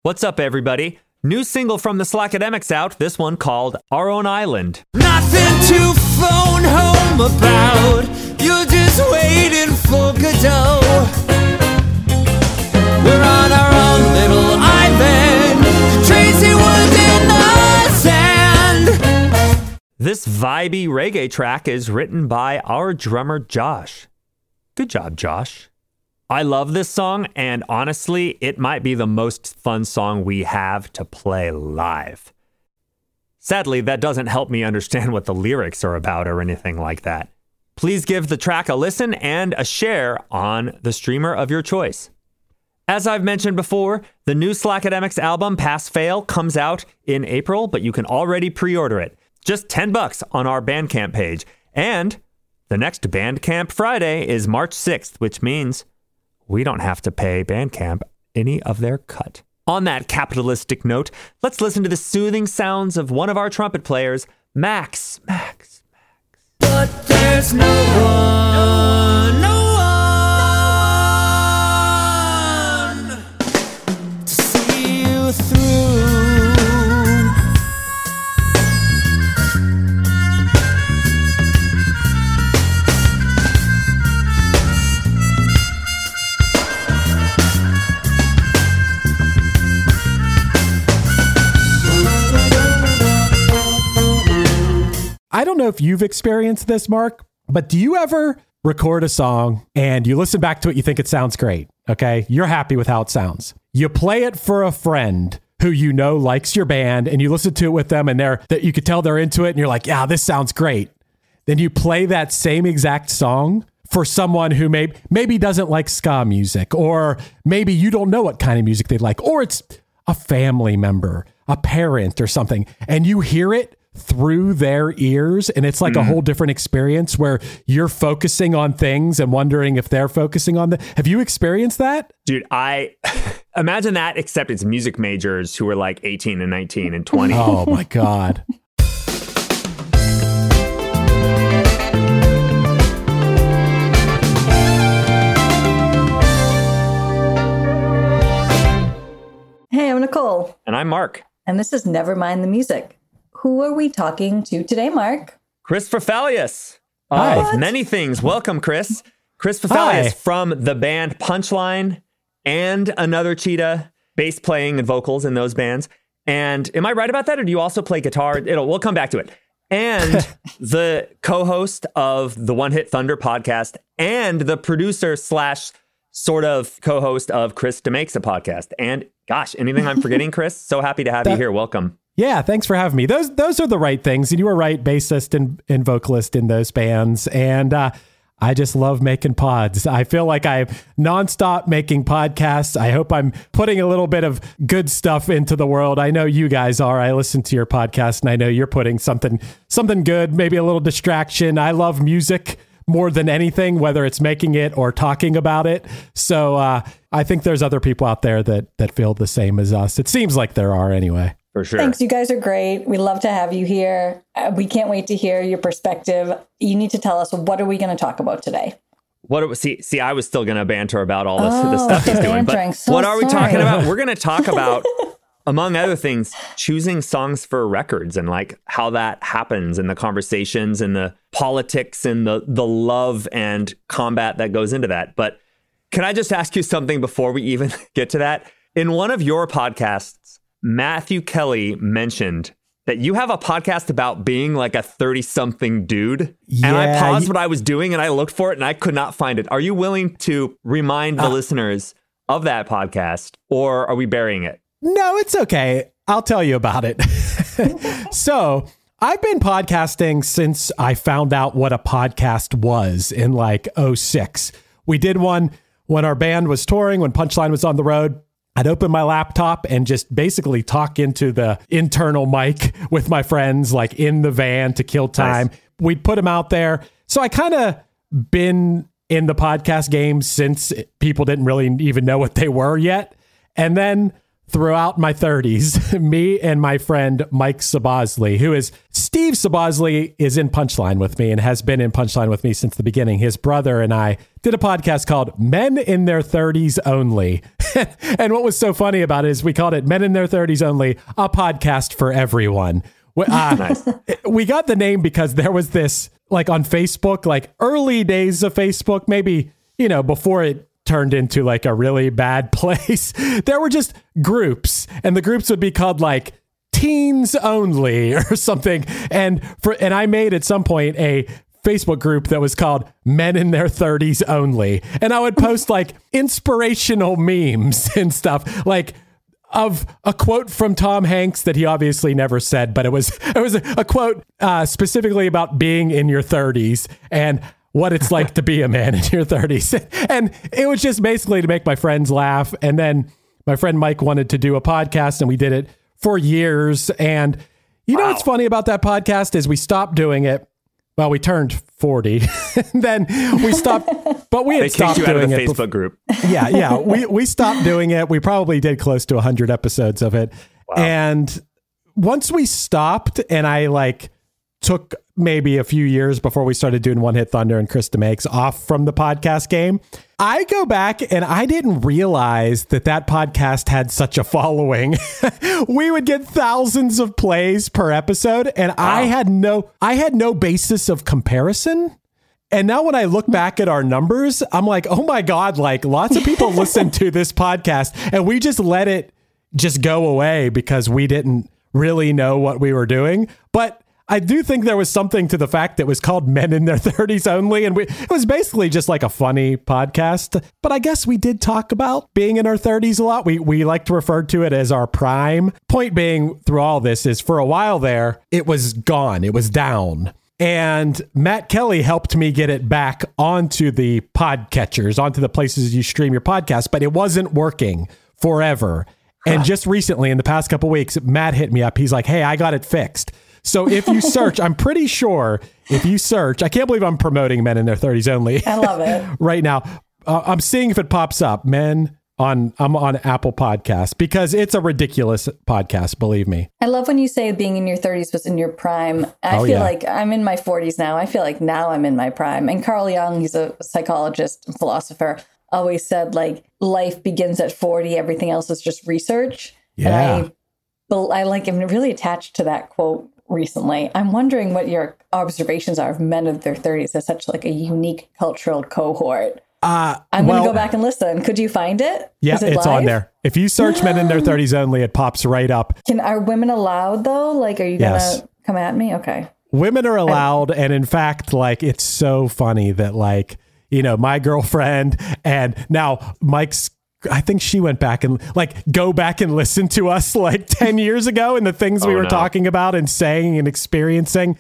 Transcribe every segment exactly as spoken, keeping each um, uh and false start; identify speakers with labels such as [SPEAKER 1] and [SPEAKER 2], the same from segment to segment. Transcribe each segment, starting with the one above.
[SPEAKER 1] What's up, everybody? New single from the Slackademics out, this one called Our Own Island. Nothing to phone home about, you're just waiting for Godot. We're on our own little island, Tracy Woods in the sand. This vibey reggae track is written by our drummer Josh. Good job, Josh. I love this song, and honestly, it might be the most fun song we have to play live. Sadly, that doesn't help me understand what the lyrics are about or anything like that. Please give the track a listen and a share on the streamer of your choice. As I've mentioned before, the new Slackademics album, Pass Fail, comes out in April, but you can already pre-order it. Just ten bucks on our Bandcamp page. And the next Bandcamp Friday is March sixth, which means we don't have to pay Bandcamp any of their cut. On that capitalistic note, let's listen to the soothing sounds of one of our trumpet players, Max. Max, Max. But there's no one, no one to see you through.
[SPEAKER 2] I don't know if you've experienced this, Mark, but do you ever record a song and you listen back to it, you think it sounds great, okay? You're happy with how it sounds. You play it for a friend who you know likes your band, and you listen to it with them, and they're that you could tell they're into it, and you're like, yeah, this sounds great. Then you play that same exact song for someone who may, maybe doesn't like ska music, or maybe you don't know what kind of music they like, or it's a family member, a parent or something, and you hear it through their ears, and it's like mm. a whole different experience where you're focusing on things and wondering if they're focusing on the. Have you experienced that?
[SPEAKER 1] Dude, I imagine that, except it's music majors who are like eighteen and nineteen and twenty.
[SPEAKER 2] Oh my God.
[SPEAKER 3] Hey, I'm Nicole.
[SPEAKER 1] And I'm Mark.
[SPEAKER 3] And this is Never Mind the Music. Who are we talking to today, Mark?
[SPEAKER 1] Chris Fafalius.
[SPEAKER 2] Hi.
[SPEAKER 1] Of many things. Welcome, Chris. Chris Fafalius Hi. From the band Punchline and Another Cheetah, bass playing and vocals in those bands. And am I right about that? Or do you also play guitar? It'll, we'll come back to it. And the co-host of the One Hit Thunder podcast and the producer slash sort of co-host of Chris DeMakes a podcast. And gosh, anything I'm forgetting, Chris? So happy to have that- you here. Welcome.
[SPEAKER 2] Yeah, thanks for having me. Those those are the right things. And you were right, bassist and, and vocalist in those bands. And uh, I just love making pods. I feel like I'm nonstop making podcasts. I hope I'm putting a little bit of good stuff into the world. I know you guys are. I listen to your podcast, and I know you're putting something something good, maybe a little distraction. I love music more than anything, whether it's making it or talking about it. So uh, I think there's other people out there that that feel the same as us. It seems like there are anyway.
[SPEAKER 1] For sure.
[SPEAKER 3] Thanks. You guys are great. We love to have you here. Uh, we can't wait to hear your perspective. You need to tell us, what are we going to talk about today?
[SPEAKER 1] What it was, see, see, I was still going to banter about all this,
[SPEAKER 3] oh,
[SPEAKER 1] the stuff he's doing. But
[SPEAKER 3] so
[SPEAKER 1] what are we
[SPEAKER 3] sorry.
[SPEAKER 1] talking about? We're going to talk about, among other things, choosing songs for records and like how that happens and the conversations and the politics and the the love and combat that goes into that. But can I just ask you something before we even get to that? In one of your podcasts, Matthew Kelly mentioned that you have a podcast about being like a thirty-something dude. Yeah, and I paused you, what I was doing and I looked for it and I could not find it. Are you willing to remind the uh, listeners of that podcast, or are we burying it?
[SPEAKER 2] No, it's okay. I'll tell you about it. So I've been podcasting since I found out what a podcast was in like oh six. We did one when our band was touring, when Punchline was on the road. I'd open my laptop and just basically talk into the internal mic with my friends, like in the van to kill time. Nice. We'd put them out there. So I kind of been in the podcast game since people didn't really even know what they were yet. And then throughout my thirties, me and my friend Mike Sabosley, who is Steve Sabosley, is in Punchline with me and has been in Punchline with me since the beginning. His brother and I did a podcast called Men in Their thirties Only. And what was so funny about it is we called it Men in Their thirties Only, a podcast for everyone. Uh, nice. We got the name because there was this, like on Facebook, like early days of Facebook, maybe, you know, before it turned into like a really bad place. There were just groups, and the groups would be called like Teens Only or something. And for and I made at some point a Facebook group that was called Men in Their thirties Only. And I would post like inspirational memes and stuff, like of a quote from Tom Hanks that he obviously never said, but it was it was a, a quote uh, specifically about being in your thirties and what it's like to be a man in your thirties. And it was just basically to make my friends laugh. And then my friend Mike wanted to do a podcast, and we did it for years. And you wow. know what's funny about that podcast is we stopped doing it. Well, we turned forty, and then we stopped, but we had
[SPEAKER 1] they
[SPEAKER 2] stopped
[SPEAKER 1] kicked you
[SPEAKER 2] doing
[SPEAKER 1] out of the
[SPEAKER 2] it.
[SPEAKER 1] Facebook
[SPEAKER 2] before.
[SPEAKER 1] group.
[SPEAKER 2] Yeah, yeah. We we stopped doing it. We probably did close to one hundred episodes of it. Wow. And once we stopped, and I like took maybe a few years before we started doing One Hit Thunder and Krista Makes off from the podcast game, I go back and I didn't realize that that podcast had such a following. We would get thousands of plays per episode, and wow. I had no, I had no basis of comparison. And now when I look back at our numbers, I'm like, oh my God, like lots of people listen to this podcast, and we just let it just go away because we didn't really know what we were doing. But I do think there was something to the fact that it was called Men in Their thirties Only. And we, it was basically just like a funny podcast. But I guess we did talk about being in our thirties a lot. We we like to refer to it as our prime. Point being through all this is for a while there, it was gone. It was down. And Matt Kelly helped me get it back onto the podcatchers, onto the places you stream your podcast. But it wasn't working forever. And just recently, in the past couple of weeks, Matt hit me up. He's like, hey, I got it fixed. So if you search, I'm pretty sure if you search, I can't believe I'm promoting Men in Their thirties Only.
[SPEAKER 3] I love it.
[SPEAKER 2] Right now. Uh, I'm seeing if it pops up. Men on, I'm on Apple Podcasts because it's a ridiculous podcast, believe me.
[SPEAKER 3] I love when you say being in your thirties was in your prime. I oh, feel yeah. like I'm in my forties now. I feel like now I'm in my prime. And Carl Jung, he's a psychologist and philosopher, always said like life begins at forty. Everything else is just research.
[SPEAKER 2] Yeah.
[SPEAKER 3] And I, I like, I'm really attached to that quote recently. I'm wondering what your observations are of men of their thirties as such like a unique cultural cohort. Uh, I'm well, going to go back and listen. Could you find it?
[SPEAKER 2] Yeah,
[SPEAKER 3] it
[SPEAKER 2] it's
[SPEAKER 3] live?
[SPEAKER 2] on there. If you search Men in Their thirties Only, it pops right up.
[SPEAKER 3] Can Are women allowed though? Like, are you going to
[SPEAKER 2] yes.
[SPEAKER 3] come at me? Okay.
[SPEAKER 2] Women are allowed. And in fact, like, it's so funny that like, you know, my girlfriend and now Mike's, I think she went back and like go back and listen to us like ten years ago and the things we oh, were no. talking about and saying and experiencing.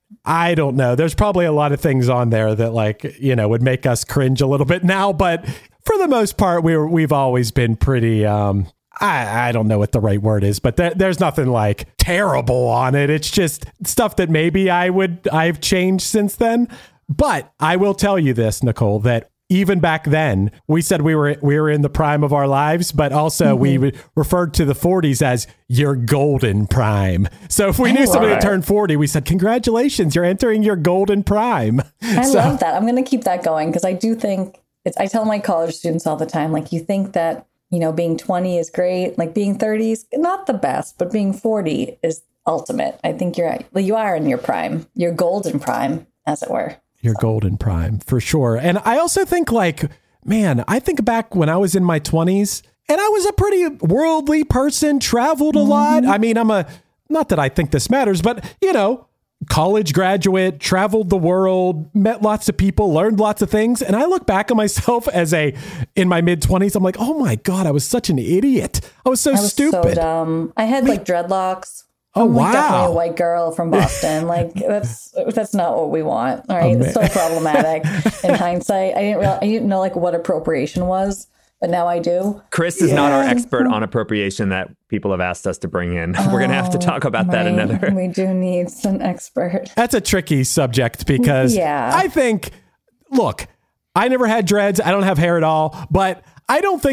[SPEAKER 2] I don't know. There's probably a lot of things on there that like, you know, would make us cringe a little bit now. But for the most part, we were, we've always been pretty, um, I, I don't know what the right word is, but there, there's nothing like terrible on it. It's just stuff that maybe I would, I've changed since then. But I will tell you this, Nicole, that even back then, we said we were we were in the prime of our lives, but also mm-hmm. we referred to the forties as your golden prime. So if we knew somebody had turned forty, we said, congratulations, you're entering your golden prime.
[SPEAKER 3] I
[SPEAKER 2] so,
[SPEAKER 3] love that. I'm going to keep that going because I do think, it's. I tell my college students all the time, like you think that, you know, being twenty is great, like being thirty is not the best, but being forty is ultimate. I think you're, well, you are in your prime, your golden prime, as it were.
[SPEAKER 2] Your golden prime, for sure. And I also think like, man, I think back when I was in my twenties and I was a pretty worldly person, traveled a mm-hmm. lot. I mean, I'm a, not that I think this matters, but you know, college graduate, traveled the world, met lots of people, learned lots of things. And I look back at myself as a, in my mid twenties, I'm like, oh my God, I was such an idiot. I was so
[SPEAKER 3] I was
[SPEAKER 2] stupid.
[SPEAKER 3] So dumb. I had like dreadlocks.
[SPEAKER 2] Oh,
[SPEAKER 3] I'm like
[SPEAKER 2] wow.
[SPEAKER 3] Definitely a white girl from Boston. Like that's that's not what we want. All right, oh, it's so problematic in hindsight. I didn't realize, I didn't know like what appropriation was, but now I do.
[SPEAKER 1] Chris is yeah. not our expert on appropriation that people have asked us to bring in. Oh, We're gonna have to talk about that
[SPEAKER 3] right.
[SPEAKER 1] another.
[SPEAKER 3] We do need an expert.
[SPEAKER 2] That's a tricky subject because
[SPEAKER 3] yeah.
[SPEAKER 2] I think, look, I never had dreads. I don't have hair at all, but I don't think that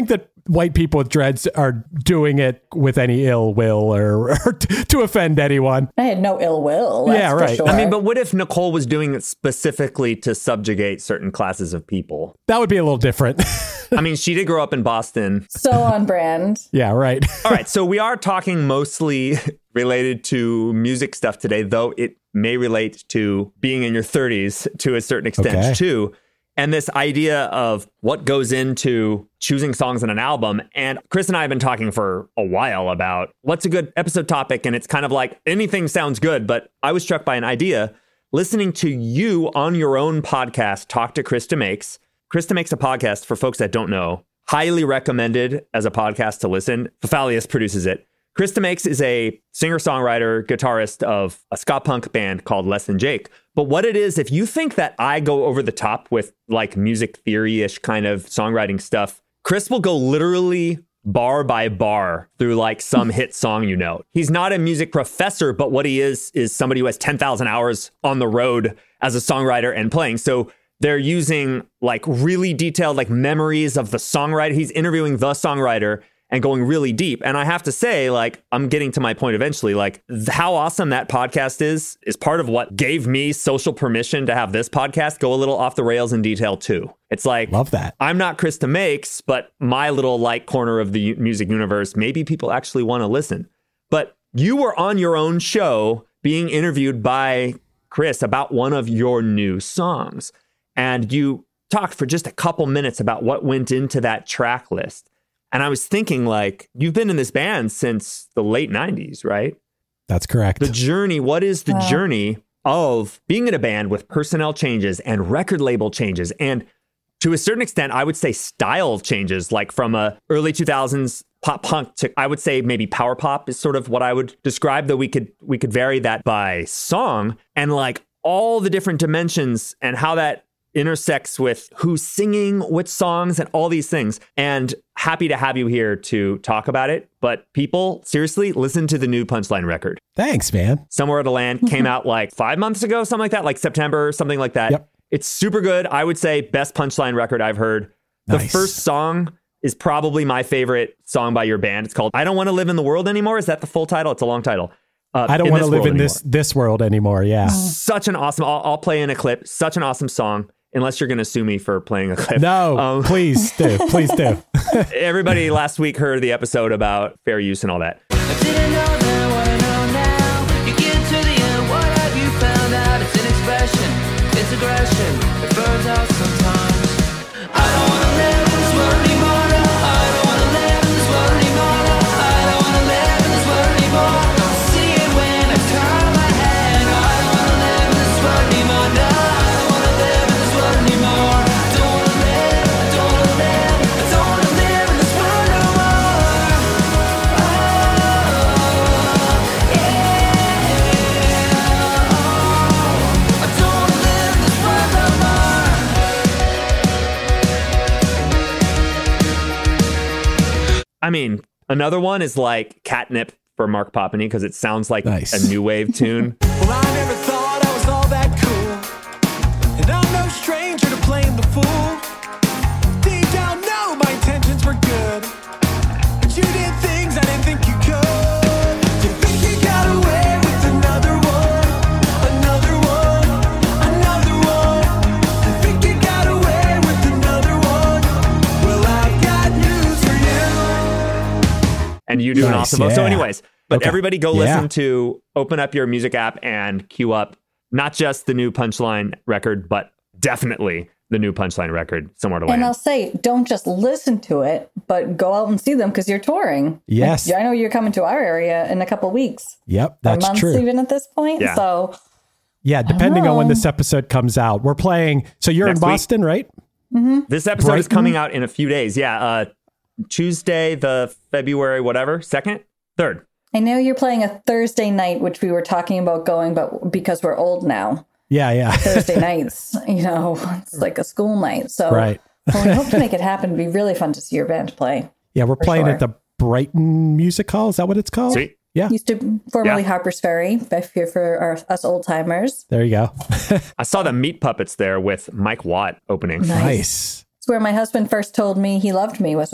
[SPEAKER 2] white people with dreads are doing it with any ill will or, or to offend anyone.
[SPEAKER 3] I had no ill will.
[SPEAKER 2] Yeah, right.
[SPEAKER 3] Sure.
[SPEAKER 1] I mean, but what if Nicole was doing it specifically to subjugate certain classes of people?
[SPEAKER 2] That would be a little different.
[SPEAKER 1] I mean, she did grow up in Boston.
[SPEAKER 3] So on brand.
[SPEAKER 2] Yeah, right.
[SPEAKER 1] All right. So we are talking mostly related to music stuff today, though it may relate to being in your thirties to a certain extent
[SPEAKER 2] Okay.
[SPEAKER 1] too. And this idea of what goes into choosing songs on an album. And Chris and I have been talking for a while about what's a good episode topic. And it's kind of like anything sounds good. But I was struck by an idea listening to you on your own podcast, Talk to Krista Makes. Krista Makes a podcast, for folks that don't know, highly recommended as a podcast to listen. Fafalius produces it. Krista Makes is a singer-songwriter, guitarist of a ska punk band called Less Than Jake. But what it is, if you think that I go over the top with like music theory-ish kind of songwriting stuff, Chris will go literally bar by bar through like some hit song, you know. He's not a music professor, but what he is, is somebody who has ten thousand hours on the road as a songwriter and playing. So they're using like really detailed like memories of the songwriter. He's interviewing the songwriter and going really deep. And I have to say, like, I'm getting to my point eventually, like th- how awesome that podcast is, is part of what gave me social permission to have this podcast go a little off the rails in detail too. It's like,
[SPEAKER 2] Love that.
[SPEAKER 1] I'm not Krista Makes, but my little like corner of the u- music universe, maybe people actually want to listen. But you were on your own show being interviewed by Chris about one of your new songs. And you talked for just a couple minutes about what went into that track list. And I was thinking, like, you've been in this band since the late nineties, right?
[SPEAKER 2] That's correct.
[SPEAKER 1] The journey, what is the
[SPEAKER 3] Wow.
[SPEAKER 1] journey of being in a band with personnel changes and record label changes? And to a certain extent, I would say style changes, like from a early two thousands pop punk to, I would say maybe power pop is sort of what I would describe, though we could we could vary that by song, and like all the different dimensions and how that intersects with who's singing which songs and all these things. And happy to have you here to talk about it. But people, seriously, listen to the new Punchline record.
[SPEAKER 2] Thanks, man.
[SPEAKER 1] Somewhere to Land came out like five months ago, something like that, like September, something like that.
[SPEAKER 2] Yep.
[SPEAKER 1] It's super good. I would say best Punchline record I've heard. The
[SPEAKER 2] Nice.
[SPEAKER 1] first song is probably my favorite song by your band. It's called I Don't Want to Live in the World Anymore. Is that the full title? It's a long title. Uh,
[SPEAKER 2] I don't
[SPEAKER 1] In
[SPEAKER 2] want to
[SPEAKER 1] This
[SPEAKER 2] live
[SPEAKER 1] World
[SPEAKER 2] in this
[SPEAKER 1] Anymore.
[SPEAKER 2] this world anymore. Yeah.
[SPEAKER 1] Such an awesome, I'll, I'll play in a clip. Such an awesome song. Unless you're going to sue me for playing a clip.
[SPEAKER 2] No,
[SPEAKER 1] Um,
[SPEAKER 2] please do. Please do.
[SPEAKER 1] Everybody last week heard the episode about fair use and all that.
[SPEAKER 4] I didn't know then what I know now. You get to the end, what have you found out? It's an expression, it's aggression, it burns out sometimes. I don't wanna live in this world anymore, no. I don't wanna live in this world anymore, no. I don't wanna live in this world anymore. Don't see it when I turn my head. I don't wanna live in this world anymore, no. I don't wanna live in this world anymore. I don't wanna live, I don't wanna live, I don't wanna live in this world no more. Oh, yeah. Oh, I don't wanna live in this world no more.
[SPEAKER 1] I mean, another one is like Catnip for Mark Poppany because it sounds like
[SPEAKER 2] Nice.
[SPEAKER 1] a new wave tune.
[SPEAKER 5] Well, I never thought I was all that cool. And I'm no stranger to playing the fool. Deep down, no, my intentions were good. But you did things I didn't think you could. You think you got away with another one, another one, another one. You think you got away with another one. Well, I've got news for you.
[SPEAKER 1] And you do an
[SPEAKER 2] Nice,
[SPEAKER 1] awesome vote. So
[SPEAKER 2] yeah.
[SPEAKER 1] anyways, but
[SPEAKER 2] Okay.
[SPEAKER 1] everybody go
[SPEAKER 2] Yeah.
[SPEAKER 1] listen to, open up your music app and queue up not just the new Punchline record, but definitely the new Punchline record, Somewhere to
[SPEAKER 3] And I'll
[SPEAKER 1] Land.
[SPEAKER 3] say, don't just listen to it, but go out and see them because you're touring.
[SPEAKER 2] Yes.
[SPEAKER 3] Like, I know you're coming to our area in a couple weeks.
[SPEAKER 2] Yep,
[SPEAKER 3] Or
[SPEAKER 2] that's
[SPEAKER 3] months
[SPEAKER 2] true.
[SPEAKER 3] even at this point.
[SPEAKER 1] Yeah.
[SPEAKER 3] So
[SPEAKER 2] Yeah, depending on when
[SPEAKER 3] know.
[SPEAKER 2] this episode comes out. We're playing. So you're
[SPEAKER 1] Next
[SPEAKER 2] in
[SPEAKER 1] week.
[SPEAKER 2] Boston, right?
[SPEAKER 1] This episode is
[SPEAKER 2] Brighton?
[SPEAKER 1] coming out in a few days. Yeah. Uh, Tuesday, the February, whatever, second, third.
[SPEAKER 3] I know you're playing a Thursday night, which we were talking about going, but because we're old now,
[SPEAKER 2] Yeah, yeah.
[SPEAKER 3] Thursday nights, you know, it's like a school night. So
[SPEAKER 2] Right.
[SPEAKER 3] well, we hope to make it happen. It'd be really fun to see your band play.
[SPEAKER 2] Yeah, we're playing
[SPEAKER 3] sure.
[SPEAKER 2] at the Brighton Music Hall. Is that what it's called?
[SPEAKER 1] Sweet.
[SPEAKER 2] Yeah.
[SPEAKER 3] Used to formerly
[SPEAKER 1] Yeah.
[SPEAKER 3] Harper's Ferry, if you're for our, us old timers.
[SPEAKER 2] There you go.
[SPEAKER 1] I saw the Meat Puppets there with Mike Watt opening.
[SPEAKER 3] Nice.
[SPEAKER 2] Nice.
[SPEAKER 3] It's where my husband first told me he loved me, was in the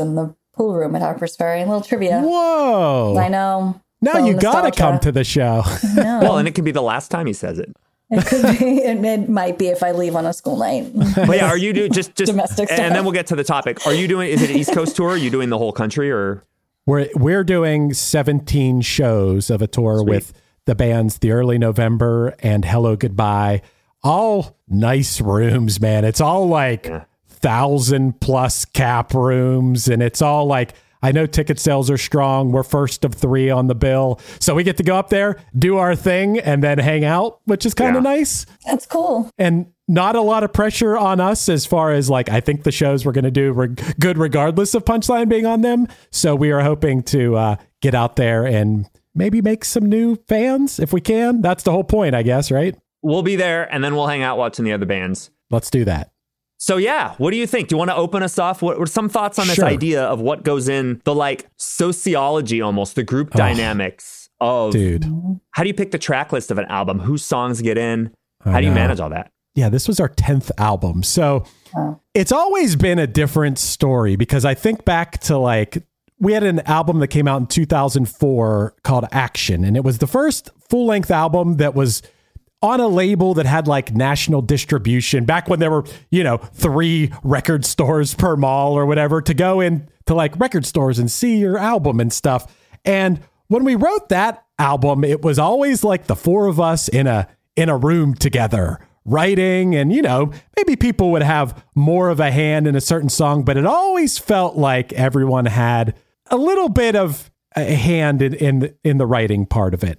[SPEAKER 3] pool room at Harper's Ferry. A little trivia.
[SPEAKER 2] Whoa.
[SPEAKER 3] I know.
[SPEAKER 2] Now
[SPEAKER 3] Little
[SPEAKER 2] you got to
[SPEAKER 3] nostalgia.
[SPEAKER 2] come to the show.
[SPEAKER 3] No.
[SPEAKER 1] Well, and it can be the last time he says it.
[SPEAKER 3] It could be. It, it might be if I leave on a school night.
[SPEAKER 1] But yeah, are you doing just just
[SPEAKER 3] Domestic
[SPEAKER 1] and
[SPEAKER 3] stuff.
[SPEAKER 1] then we'll get to the topic. Are you doing? Is it an East Coast tour? Are you doing the whole country or?
[SPEAKER 2] We're we're doing seventeen shows of a tour
[SPEAKER 1] Sweet.
[SPEAKER 2] with the bands The Early November and Hello Goodbye. All nice rooms, man. It's all like
[SPEAKER 1] Yeah.
[SPEAKER 2] thousand plus cap rooms, and it's all like, I know ticket sales are strong. We're first of three on the bill. So we get to go up there, do our thing, and then hang out, which is kind of
[SPEAKER 1] Yeah.
[SPEAKER 2] nice.
[SPEAKER 3] That's cool.
[SPEAKER 2] And not a lot of pressure on us as far as like, I think the shows we're going to do reg- good regardless of Punchline being on them. So we are hoping to uh, get out there and maybe make some new fans if we can. That's the whole point, I guess, right?
[SPEAKER 1] We'll be there, and then we'll hang out watching the other bands.
[SPEAKER 2] Let's do that.
[SPEAKER 1] So yeah, what do you think? Do you want to open us off? What are some thoughts on this
[SPEAKER 2] Sure.
[SPEAKER 1] idea of what goes in the like sociology, almost the group
[SPEAKER 2] Oh.
[SPEAKER 1] dynamics of
[SPEAKER 2] Dude.
[SPEAKER 1] how do you pick the track list of an album? Whose songs get in?
[SPEAKER 2] I
[SPEAKER 1] How do you
[SPEAKER 2] know.
[SPEAKER 1] manage all that?
[SPEAKER 2] Yeah, this was our tenth album. So
[SPEAKER 3] Wow.
[SPEAKER 2] it's always been a different story because I think back to like, we had an album that came out in two thousand four called Action, and it was the first full length album that was on a label that had like national distribution back when there were, you know, three record stores per mall or whatever to go in to like record stores and see your album and stuff. And when we wrote that album, it was always like the four of us in a in a room together writing, and you know, maybe people would have more of a hand in a certain song, but it always felt like everyone had a little bit of a hand in in, in the writing part of it.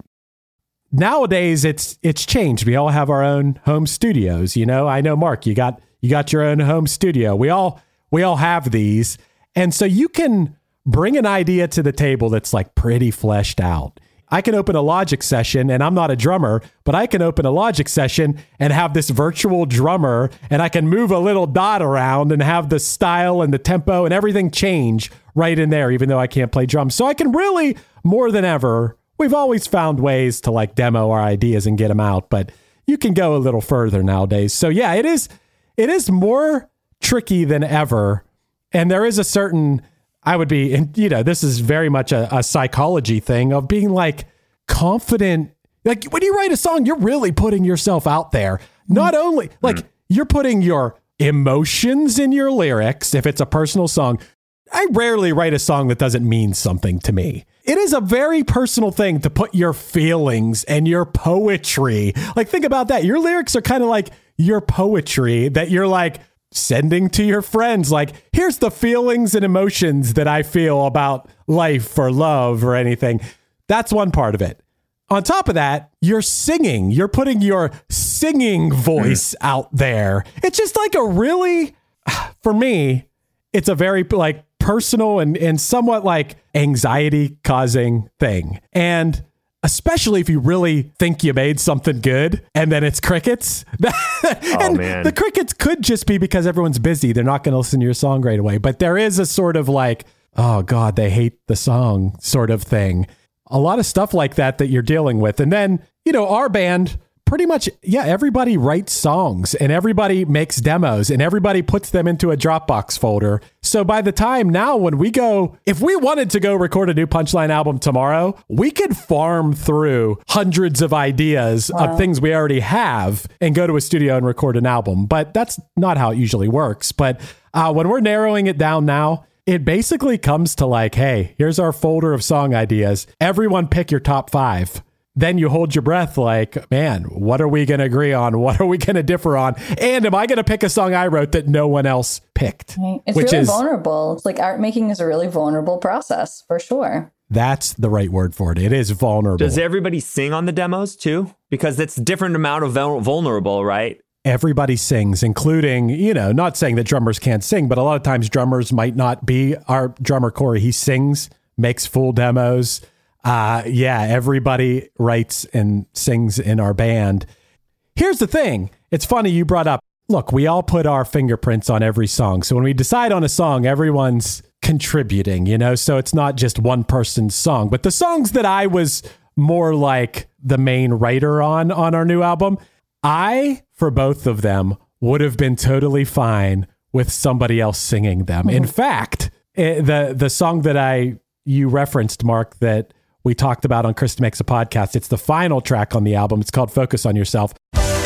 [SPEAKER 2] Nowadays it's it's changed. We all have our own home studios, you know. I know, Mark, you got you got your own home studio. We all we all have these. And so you can bring an idea to the table that's like pretty fleshed out. I can open a Logic session, and I'm not a drummer, but I can open a Logic session and have this virtual drummer, and I can move a little dot around and have the style and the tempo and everything change right in there, even though I can't play drums. So I can really, more than ever, we've always found ways to like demo our ideas and get them out, but you can go a little further nowadays. So yeah, it is, it is more tricky than ever. And there is a certain, I would be, and you know, this is very much a, a psychology thing of being like confident. Like when you write a song, you're really putting yourself out there. Not only like
[SPEAKER 1] Mm.
[SPEAKER 2] you're putting your emotions in your lyrics. If it's a personal song, I rarely write a song that doesn't mean something to me. It is a very personal thing to put your feelings and your poetry. Like think about that. Your lyrics are kind of like your poetry that you're like sending to your friends. Like, here's the feelings and emotions that I feel about life or love or anything. That's one part of it. On top of that, you're singing. You're putting your singing voice out there. It's just like a really, for me, it's a very like personal and, and somewhat like anxiety causing thing. And especially if you really think you made something good and then it's crickets. and
[SPEAKER 1] man.
[SPEAKER 2] the crickets could just be because everyone's busy. They're not going to listen to your song right away. But there is a sort of like, oh God, they hate the song sort of thing. A lot of stuff like that that you're dealing with. And then, you know, our band, pretty much, yeah, everybody writes songs and everybody makes demos and everybody puts them into a Dropbox folder. So by the time now when we go, if we wanted to go record a new Punchline album tomorrow, we could farm through hundreds of ideas
[SPEAKER 3] Wow.
[SPEAKER 2] of things we already have and go to a studio and record an album. But that's not how it usually works. But uh, when we're narrowing it down now, it basically comes to like, hey, here's our folder of song ideas. Everyone pick your top five. Then you hold your breath like, man, what are we going to agree on? What are we going to differ on? And am I going to pick a song I wrote that no one else picked?
[SPEAKER 3] Right. It's
[SPEAKER 2] Which
[SPEAKER 3] really
[SPEAKER 2] is,
[SPEAKER 3] vulnerable. It's like art making is a really vulnerable process for sure.
[SPEAKER 2] that's the right word for it. It is vulnerable.
[SPEAKER 1] Does everybody sing on the demos too? Because it's different amount of vul- vulnerable, right?
[SPEAKER 2] Everybody sings, including, you know, not saying that drummers can't sing, but a lot of times drummers might not be. Our drummer, Corey, he sings, makes full demos. Uh, yeah, everybody writes and sings in our band. Here's the thing. It's funny you brought up, look, we all put our fingerprints on every song. So when we decide on a song, everyone's contributing, you know, so it's not just one person's song. But the songs that I was more like the main writer on, on our new album, I, for both of them, would have been totally fine with somebody else singing them. In fact, It, the the song that I you referenced, Mark, that we talked about on Krista Makes a Podcast, it's the final track on the album. It's called Focus on Yourself.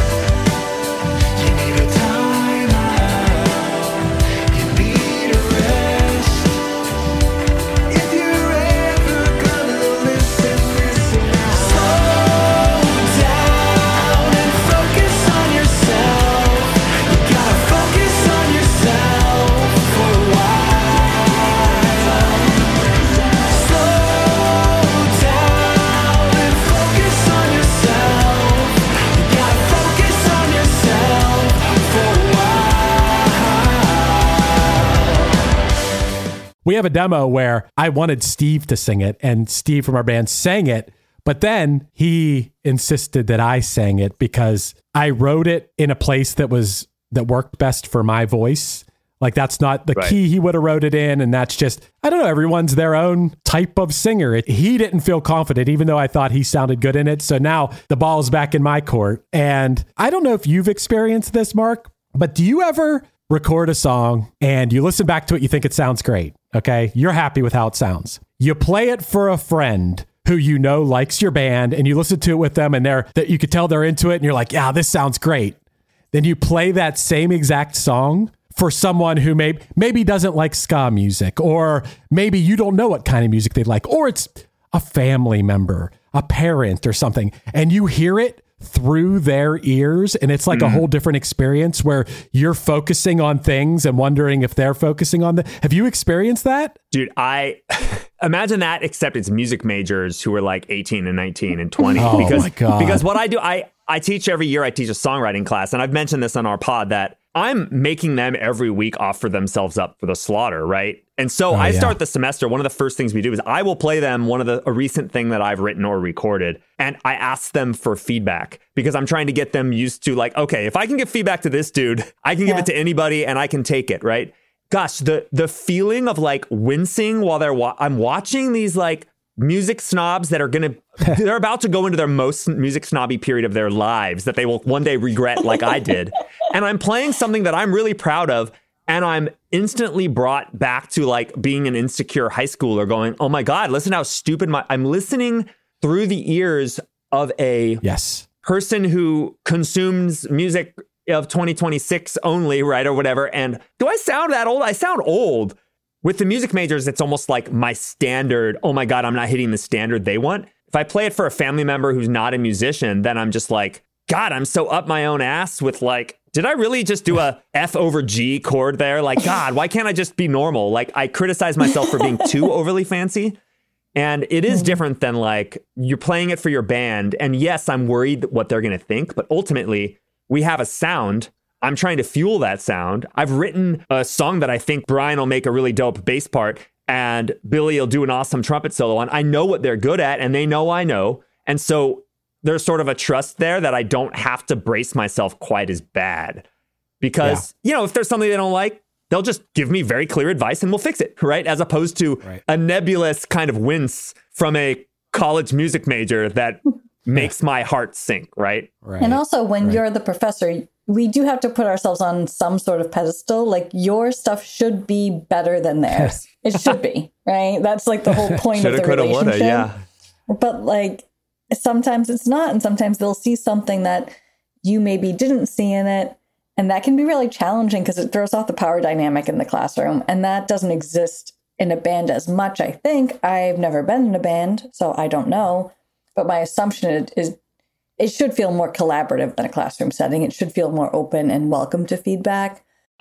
[SPEAKER 2] We have a demo where I wanted Steve to sing it, and Steve from our band sang it, but then he insisted that I sang it because I wrote it in a place that was that worked best for my voice. Like, that's not the
[SPEAKER 1] Right.
[SPEAKER 2] key he would have wrote it in, and that's just, I don't know, everyone's their own type of singer. It, he didn't feel confident, even though I thought he sounded good in it. So now the ball's back in my court. And I don't know if you've experienced this, Mark, but do you ever record a song and you listen back to it, you think it sounds great, okay? You're happy with how it sounds. You play it for a friend who you know likes your band, and you listen to it with them, and they're that you could tell they're into it, and you're like, yeah, this sounds great. Then you play that same exact song for someone who may, maybe doesn't like ska music, or maybe you don't know what kind of music they like, or it's a family member, a parent or something, and you hear it through their ears, and it's like mm. a whole different experience where you're focusing on things and wondering if they're focusing on the. Have you experienced that?
[SPEAKER 1] Dude, I imagine that, except it's music majors who are like eighteen and nineteen and twenty.
[SPEAKER 2] Oh
[SPEAKER 1] because,
[SPEAKER 2] my God.
[SPEAKER 1] Because what I do, I, I teach every year, I teach a songwriting class, and I've mentioned this on our pod that I'm making them every week offer themselves up for the slaughter, right? And so
[SPEAKER 2] Oh,
[SPEAKER 1] I
[SPEAKER 2] yeah.
[SPEAKER 1] start the semester, one of the first things we do is I will play them one of the a recent thing that I've written or recorded, and I ask them for feedback because I'm trying to get them used to, like, okay, if I can give feedback to this dude, I can give
[SPEAKER 3] Yeah.
[SPEAKER 1] it to anybody and I can take it, right? Gosh, the the feeling of like wincing while they're wa- I'm watching these like music snobs that are gonna they're about to go into their most music snobby period of their lives that they will one day regret, like I did, and I'm playing something that I'm really proud of, and I'm instantly brought back to like being an insecure high schooler going, oh my God, listen how stupid my I'm listening through the ears of a
[SPEAKER 2] Yes.
[SPEAKER 1] person who consumes music of twenty twenty-six only, right, or whatever. And do I sound that old? I sound old. With the music majors, it's almost like my standard, oh my God, I'm not hitting the standard they want. If I play it for a family member who's not a musician, then I'm just like, God, I'm so up my own ass with like, did I really just do a F over G chord there? Like, God, why can't I just be normal? Like, I criticize myself for being too overly fancy. And it is different than like, you're playing it for your band. And yes, I'm worried what they're going to think, but ultimately we have a sound. I'm trying to fuel that sound. I've written a song that I think Brian will make a really dope bass part and Billy will do an awesome trumpet solo on. I know what they're good at and they know I know. And so there's sort of a trust there that I don't have to brace myself quite as bad because, yeah. you know, if there's something they don't like, they'll just give me very clear advice and we'll fix it, right? As opposed to
[SPEAKER 2] right.
[SPEAKER 1] a nebulous kind of wince from a college music major that makes my heart sink, right?
[SPEAKER 2] Right.
[SPEAKER 3] And also when
[SPEAKER 2] Right.
[SPEAKER 3] you're the professor, we do have to put ourselves on some sort of pedestal. Like your stuff should be better than theirs. It should be, right? That's like the whole point of
[SPEAKER 1] Shoulda,
[SPEAKER 3] the
[SPEAKER 1] coulda, woulda,
[SPEAKER 3] relationship.
[SPEAKER 1] yeah.
[SPEAKER 3] But like sometimes it's not. And sometimes they'll see something that you maybe didn't see in it. And that can be really challenging because it throws off the power dynamic in the classroom. And that doesn't exist in a band as much, I think. I've never been in a band, so I don't know. But my assumption is it should feel more collaborative than a classroom setting. It should feel more open and welcome to feedback.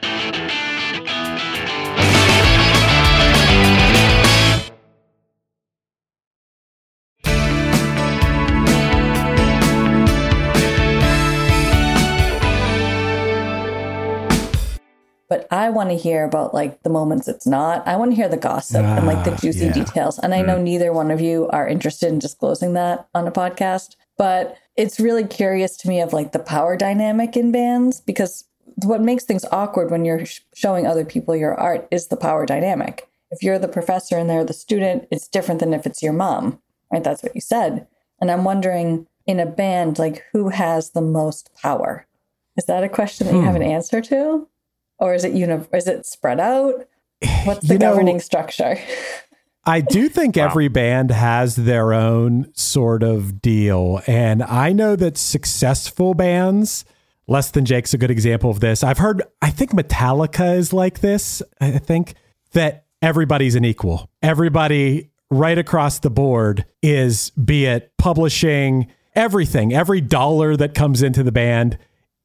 [SPEAKER 3] But I want to hear about like the moments it's not. I want to hear the gossip
[SPEAKER 2] Ah,
[SPEAKER 3] and like the juicy
[SPEAKER 2] yeah.
[SPEAKER 3] details. And I know neither one of you are interested in disclosing that on a podcast, but it's really curious to me of like the power dynamic in bands, because what makes things awkward when you're sh- showing other people your art is the power dynamic. If you're the professor and they're the student, it's different than if it's your mom, right? That's what you said. And I'm wondering in a band, like who has the most power? Is that a question that you have an answer to? Or is it uni- is it spread out? What's the
[SPEAKER 2] You know,
[SPEAKER 3] governing structure?
[SPEAKER 2] I do think
[SPEAKER 1] Wow.
[SPEAKER 2] every band has their own sort of deal. And I know that successful bands, Less Than Jake's a good example of this. I've heard, I think Metallica is like this. I think that everybody's an equal. Everybody right across the board is, be it publishing, everything, every dollar that comes into the band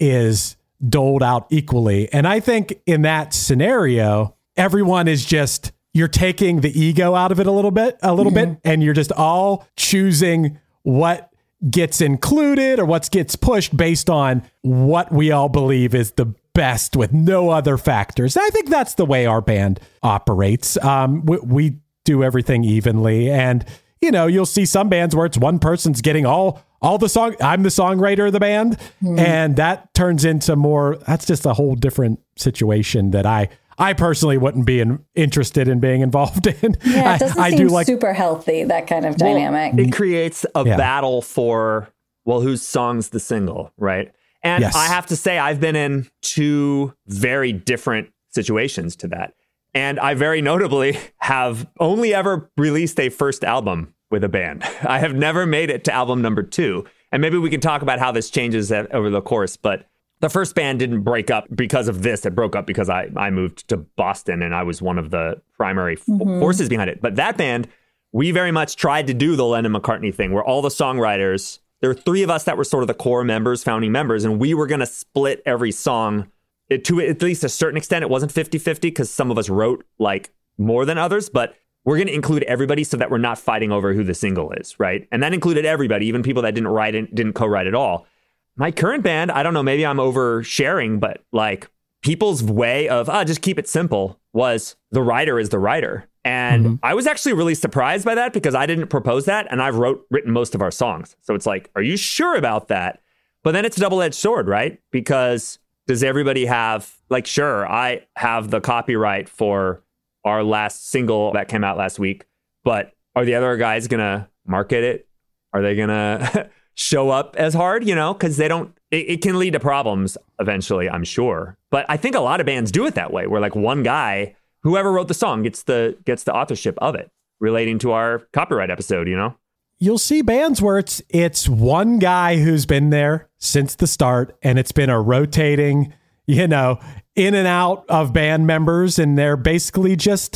[SPEAKER 2] is doled out equally. And I think in that scenario, everyone is just, you're taking the ego out of it a little bit, a little bit, and you're just all choosing what gets included or what gets pushed based on what we all believe is the best with no other factors. I think that's the way our band operates. Um, we, we do everything evenly. And, you know, you'll see some bands where it's one person's getting all all the song. I'm the songwriter of the band. Mm. And that turns into more, that's just a whole different situation that I I personally wouldn't be in, interested in being involved in.
[SPEAKER 3] Yeah, it doesn't
[SPEAKER 2] I, I
[SPEAKER 3] seem
[SPEAKER 2] do like,
[SPEAKER 3] super healthy, that kind of dynamic.
[SPEAKER 1] Well, it creates a
[SPEAKER 2] Yeah.
[SPEAKER 1] battle for, well, whose song's the single, right? And
[SPEAKER 2] Yes.
[SPEAKER 1] I have to say, I've been in two very different situations to that. And I very notably have only ever released a first album with a band. I have never made it to album number two. And maybe we can talk about how this changes over the course, but the first band didn't break up because of this. It broke up because I, I moved to Boston and I was one of the primary f-
[SPEAKER 3] Mm-hmm.
[SPEAKER 1] forces behind it. But that band, we very much tried to do the Lennon McCartney thing where all the songwriters, there were three of us that were sort of the core members, founding members, and we were going to split every song it, to at least a certain extent. It wasn't fifty-fifty because some of us wrote like more than others, but we're going to include everybody so that we're not fighting over who the single is, right? And that included everybody, even people that didn't write it, didn't co-write at all. My current band, I don't know, maybe I'm oversharing, but like people's way of, ah, just keep it simple was the writer is the writer. And
[SPEAKER 2] Mm-hmm.
[SPEAKER 1] I was actually really surprised by that because I didn't propose that. And I've wrote written most of our songs. So it's like, are you sure about that? But then it's a double-edged sword, right? Because does everybody have, like, sure, I have the copyright for our last single that came out last week, but are the other guys going to market it? Are they going to show up as hard, you know, because they don't, it, it can lead to problems eventually, I'm sure. But I think a lot of bands do it that way, where like one guy, whoever wrote the song gets the gets the authorship of it, relating to our copyright episode, you know?
[SPEAKER 2] you'll see bands where it's it's one guy who's been there since the start, and it's been a rotating, you know, in and out of band members, and they're basically just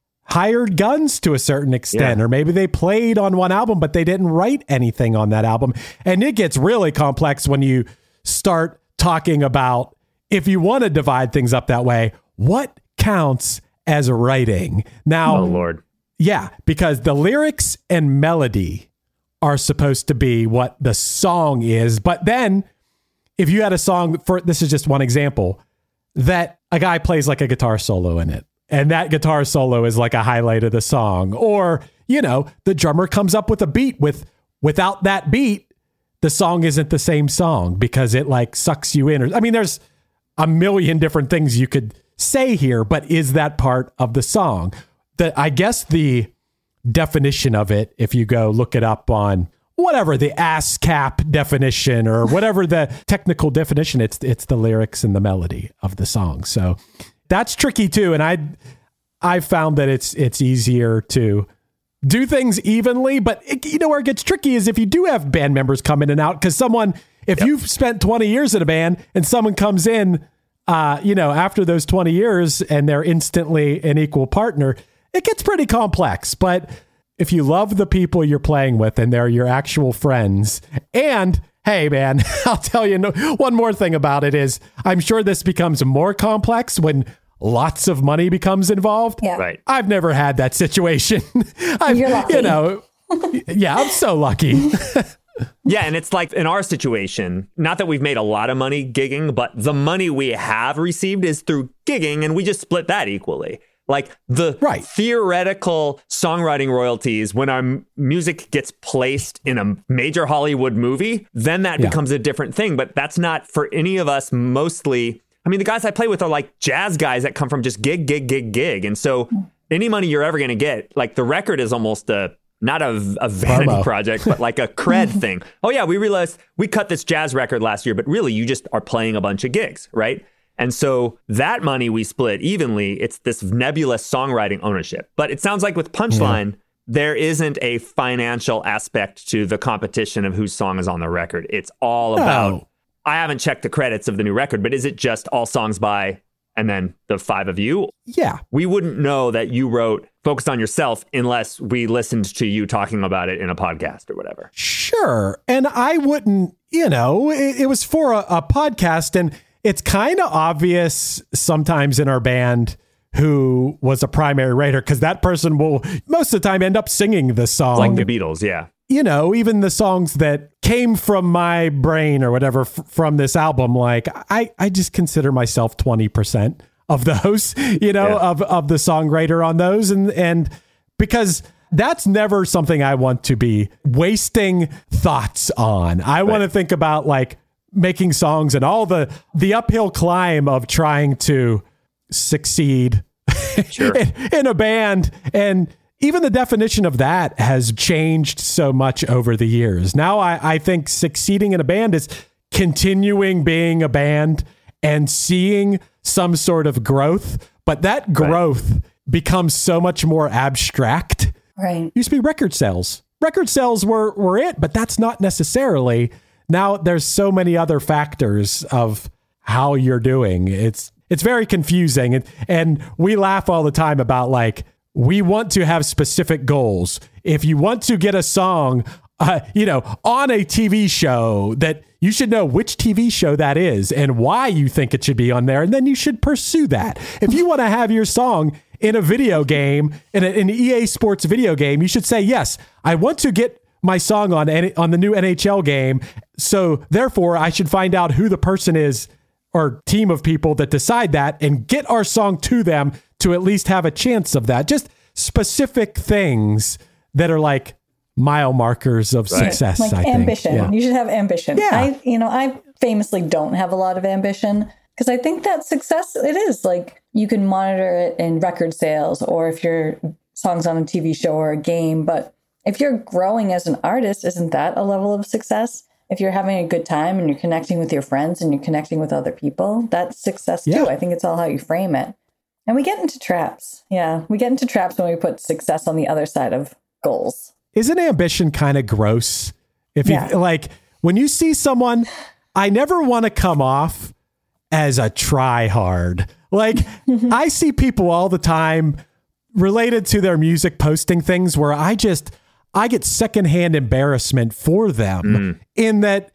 [SPEAKER 2] hired guns to a certain extent.
[SPEAKER 1] Yeah.
[SPEAKER 2] Or maybe they played on one album, but they didn't write anything on that album. And it gets really complex when you start talking about, if you want to divide things up that way, what counts as writing? Now,
[SPEAKER 1] Oh, Lord.
[SPEAKER 2] yeah, because the lyrics and melody are supposed to be what the song is. But then if you had a song, for this is just one example, that a guy plays like a guitar solo in it, and that guitar solo is like a highlight of the song, or, you know, the drummer comes up with a beat with, without that beat, the song isn't the same song because it like sucks you in. Or, I mean, there's a million different things you could say here, but is that part of the song? The, I guess the definition of it, if you go look it up on whatever the ASCAP definition or whatever the technical definition, it's it's the lyrics and the melody of the song. So that's tricky too. And I I found that it's it's easier to do things evenly, but it, you know where it gets tricky is if you do have band members come in and out, because someone, if
[SPEAKER 1] Yep.
[SPEAKER 2] you've spent twenty years in a band and someone comes in, uh, you know, after those twenty years and they're instantly an equal partner, it gets pretty complex. But if you love the people you're playing with and they're your actual friends, and hey, man, I'll tell you no, one more thing about it is I'm sure this becomes more complex when lots of money becomes involved.
[SPEAKER 3] Yeah.
[SPEAKER 1] Right.
[SPEAKER 2] I've never had that situation. I've,
[SPEAKER 3] You're lucky.
[SPEAKER 2] You know, yeah, I'm so lucky.
[SPEAKER 1] Yeah, and it's like in our situation, not that we've made a lot of money gigging, but the money we have received is through gigging, and we just split that equally. Like the
[SPEAKER 2] Right.
[SPEAKER 1] theoretical songwriting royalties, when our m- music gets placed in a major Hollywood movie, then that
[SPEAKER 2] Yeah.
[SPEAKER 1] becomes a different thing. But that's not for any of us mostly. I mean, the guys I play with are like jazz guys that come from just gig, gig, gig, gig. And so any money you're ever going to get, like the record is almost a, not a, a vanity
[SPEAKER 2] Promo.
[SPEAKER 1] project, but like a cred thing. Oh yeah, we realized we cut this jazz record last year, but really you just are playing a bunch of gigs, right? And so that money we split evenly. It's this nebulous songwriting ownership. But it sounds like with Punchline, yeah. there isn't a financial aspect to the competition of whose song is on the record. It's all about,
[SPEAKER 2] oh.
[SPEAKER 1] I haven't checked the credits of the new record, but is it just all songs by and then the five of you?
[SPEAKER 2] Yeah.
[SPEAKER 1] We wouldn't know that you wrote Focused on Yourself unless we listened to you talking about it in a podcast or whatever.
[SPEAKER 2] Sure. And I wouldn't, you know, it, it was for a, a podcast, and it's kind of obvious sometimes in our band who was a primary writer, because that person will most of the time end up singing the song.
[SPEAKER 1] Like the Beatles, yeah.
[SPEAKER 2] You know, even the songs that came from my brain or whatever f- from this album, like I, I just consider myself twenty percent of those, you know,
[SPEAKER 1] yeah.
[SPEAKER 2] of, of the songwriter on those. And, and because that's never something I want to be wasting thoughts on. I right. want to think about like making songs and all the, the uphill climb of trying to succeed
[SPEAKER 1] sure.
[SPEAKER 2] in, in a band. And even the definition of that has changed so much over the years. Now I, I think succeeding in a band is continuing being a band and seeing some sort of growth, but that growth right. becomes so much more abstract.
[SPEAKER 3] Right.
[SPEAKER 2] Used to be record sales. Record sales were, were it, but that's not necessarily. Now there's so many other factors of how you're doing. It's, it's very confusing. And, and we laugh all the time about like, we want to have specific goals. If you want to get a song, uh, you know, on a T V show, that you should know which T V show that is and why you think it should be on there. And then you should pursue that. If you want to have your song in a video game, in a, an E A Sports video game, you should say, yes, I want to get my song on, on the new N H L game. So therefore I should find out who the person is or team of people that decide that and get our song to them to at least have a chance of that. Just specific things that are like mile markers of right. success.
[SPEAKER 3] Like
[SPEAKER 2] I
[SPEAKER 3] ambition.
[SPEAKER 2] think. Yeah.
[SPEAKER 3] You should have ambition.
[SPEAKER 2] Yeah.
[SPEAKER 3] I, you know, I famously don't have a lot of ambition because I think that success, it is like you can monitor it in record sales or if your song's on a T V show or a game. But if you're growing as an artist, isn't that a level of success? If you're having a good time and you're connecting with your friends and you're connecting with other people, that's success too.
[SPEAKER 2] Yeah.
[SPEAKER 3] I think it's all how you frame it. And we get into traps. Yeah, we get into traps when we put success on the other side of goals.
[SPEAKER 2] Isn't ambition kind of gross? If
[SPEAKER 3] yeah.
[SPEAKER 2] you like, when you see someone, I never want to come off as a try hard. Like I see people all the time related to their music posting things where I just, I get secondhand embarrassment for them mm. in that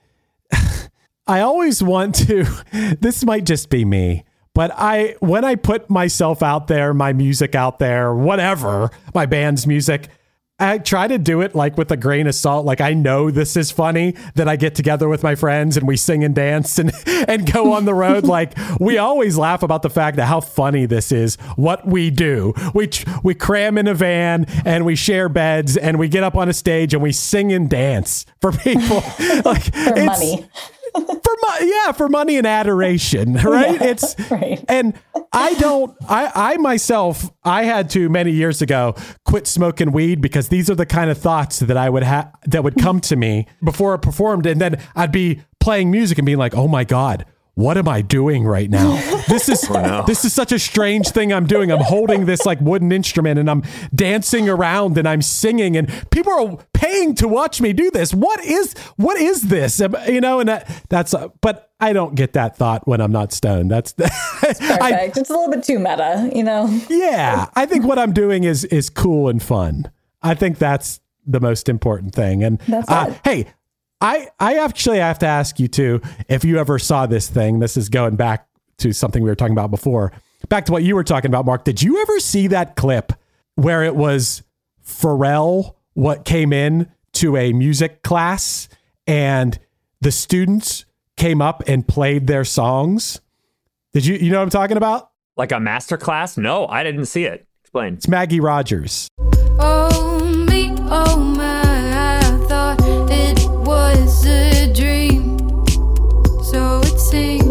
[SPEAKER 2] I always want to, this might just be me, but I, when I put myself out there, my music out there, whatever, my band's music, I try to do it like with a grain of salt. Like I know this is funny that I get together with my friends and we sing and dance and, and go on the road. Like we always laugh about the fact that how funny this is, what we do. We, we cram in a van and we share beds and we get up on a stage and we sing and dance for people. Like
[SPEAKER 3] for money.
[SPEAKER 2] For mo- yeah, for money and adoration, right?
[SPEAKER 3] Yeah,
[SPEAKER 2] it's
[SPEAKER 3] right.
[SPEAKER 2] And I don't, I, I myself, I had to many years ago quit smoking weed because these are the kind of thoughts that I would have, that would come to me before I performed. And then I'd be playing music and being like, oh my God, what am I doing right now? This is,
[SPEAKER 1] oh, no.
[SPEAKER 2] this is such a strange thing I'm doing. I'm holding this like wooden instrument and I'm dancing around and I'm singing and people are paying to watch me do this. What is, what is this? You know, and that, that's, uh, but I don't get that thought when I'm not stoned. That's,
[SPEAKER 3] Perfect.
[SPEAKER 2] I,
[SPEAKER 3] it's a little bit too meta, you know?
[SPEAKER 2] Yeah. I think what I'm doing is, is cool and fun. I think that's the most important thing. And
[SPEAKER 3] that's
[SPEAKER 2] uh, hey, I, I actually have to ask you too, if you ever saw this thing. This is going back to something we were talking about before. Back to what you were talking about, Mark. Did you ever see that clip where it was Pharrell, what came in to a music class and the students came up and played their songs? Did you, you know what I'm talking about?
[SPEAKER 1] Like a master class? No, I didn't see it. Explain.
[SPEAKER 2] It's Maggie Rogers.
[SPEAKER 6] Oh me, oh my, I thought it was a dream, so it seemed.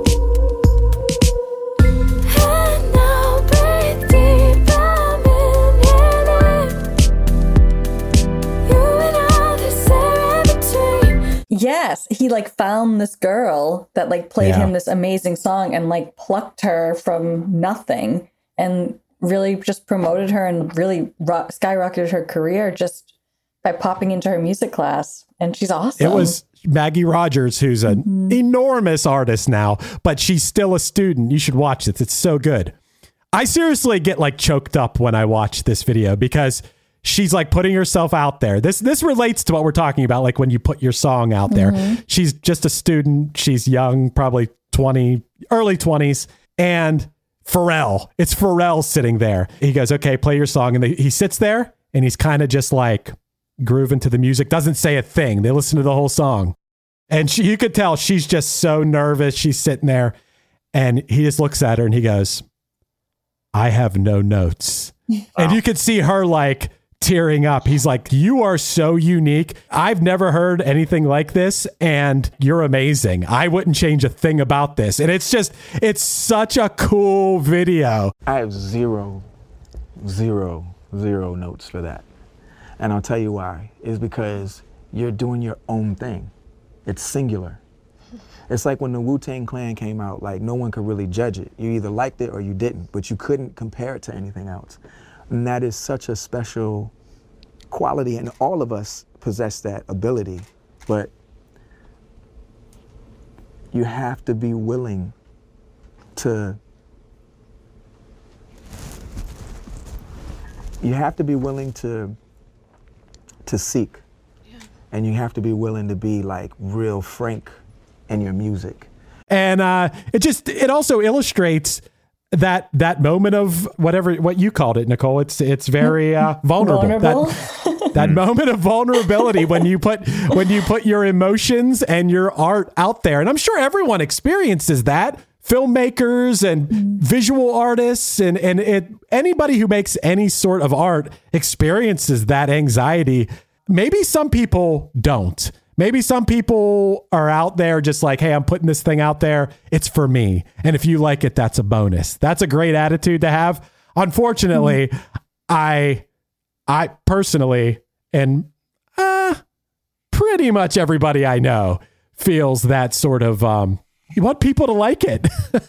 [SPEAKER 6] And now breathe deep, I'm in here, you and I, the between.
[SPEAKER 3] Yes, he like found this girl that like played
[SPEAKER 2] Yeah.
[SPEAKER 3] him this amazing song and like plucked her from nothing and really just promoted her and really ro- skyrocketed her career just by popping into her music class. And she's awesome.
[SPEAKER 2] It was Maggie Rogers, who's an
[SPEAKER 3] Mm-hmm.
[SPEAKER 2] enormous artist now, but she's still a student. You should watch this. It's so good. I seriously get like choked up when I watch this video because she's like putting herself out there. This this relates to what we're talking about, like when you put your song out there.
[SPEAKER 3] Mm-hmm.
[SPEAKER 2] She's just a student. She's young, probably twenty, early twenties. And Pharrell, it's Pharrell sitting there. He goes, okay, play your song. And they, he sits there and he's kind of just like grooving to the music, doesn't say a thing. They listen to the whole song. And she, you could tell she's just so nervous. She's sitting there and he just looks at her and he goes, I have no notes. And you could see her like tearing up. He's like, you are so unique. I've never heard anything like this. And you're amazing. I wouldn't change a thing about this. And it's just, it's such a cool video.
[SPEAKER 7] I have zero, zero, zero notes for that. And I'll tell you why. It's because you're doing your own thing. It's singular. It's like when the Wu-Tang Clan came out, like no one could really judge it. You either liked it or you didn't, but you couldn't compare it to anything else. And that is such a special quality, and all of us possess that ability, but you have to be willing to, you have to be willing to, to seek. Yeah. And you have to be willing to be like real frank in your music.
[SPEAKER 2] And uh, it just, it also illustrates that that moment of whatever, what you called it, Nicole. It's it's very uh, vulnerable.
[SPEAKER 3] Vulnerable.
[SPEAKER 2] That, that moment of vulnerability when you put when you put your emotions and your art out there. And I'm sure everyone experiences that. Filmmakers and visual artists and and it anybody who makes any sort of art experiences that anxiety. Maybe some people don't. Maybe some people are out there just like, hey, I'm putting this thing out there. It's for me. And if you like it, that's a bonus. That's a great attitude to have. Unfortunately, mm-hmm. I, I personally, and uh, pretty much everybody I know feels that sort of, um, you want people to like it.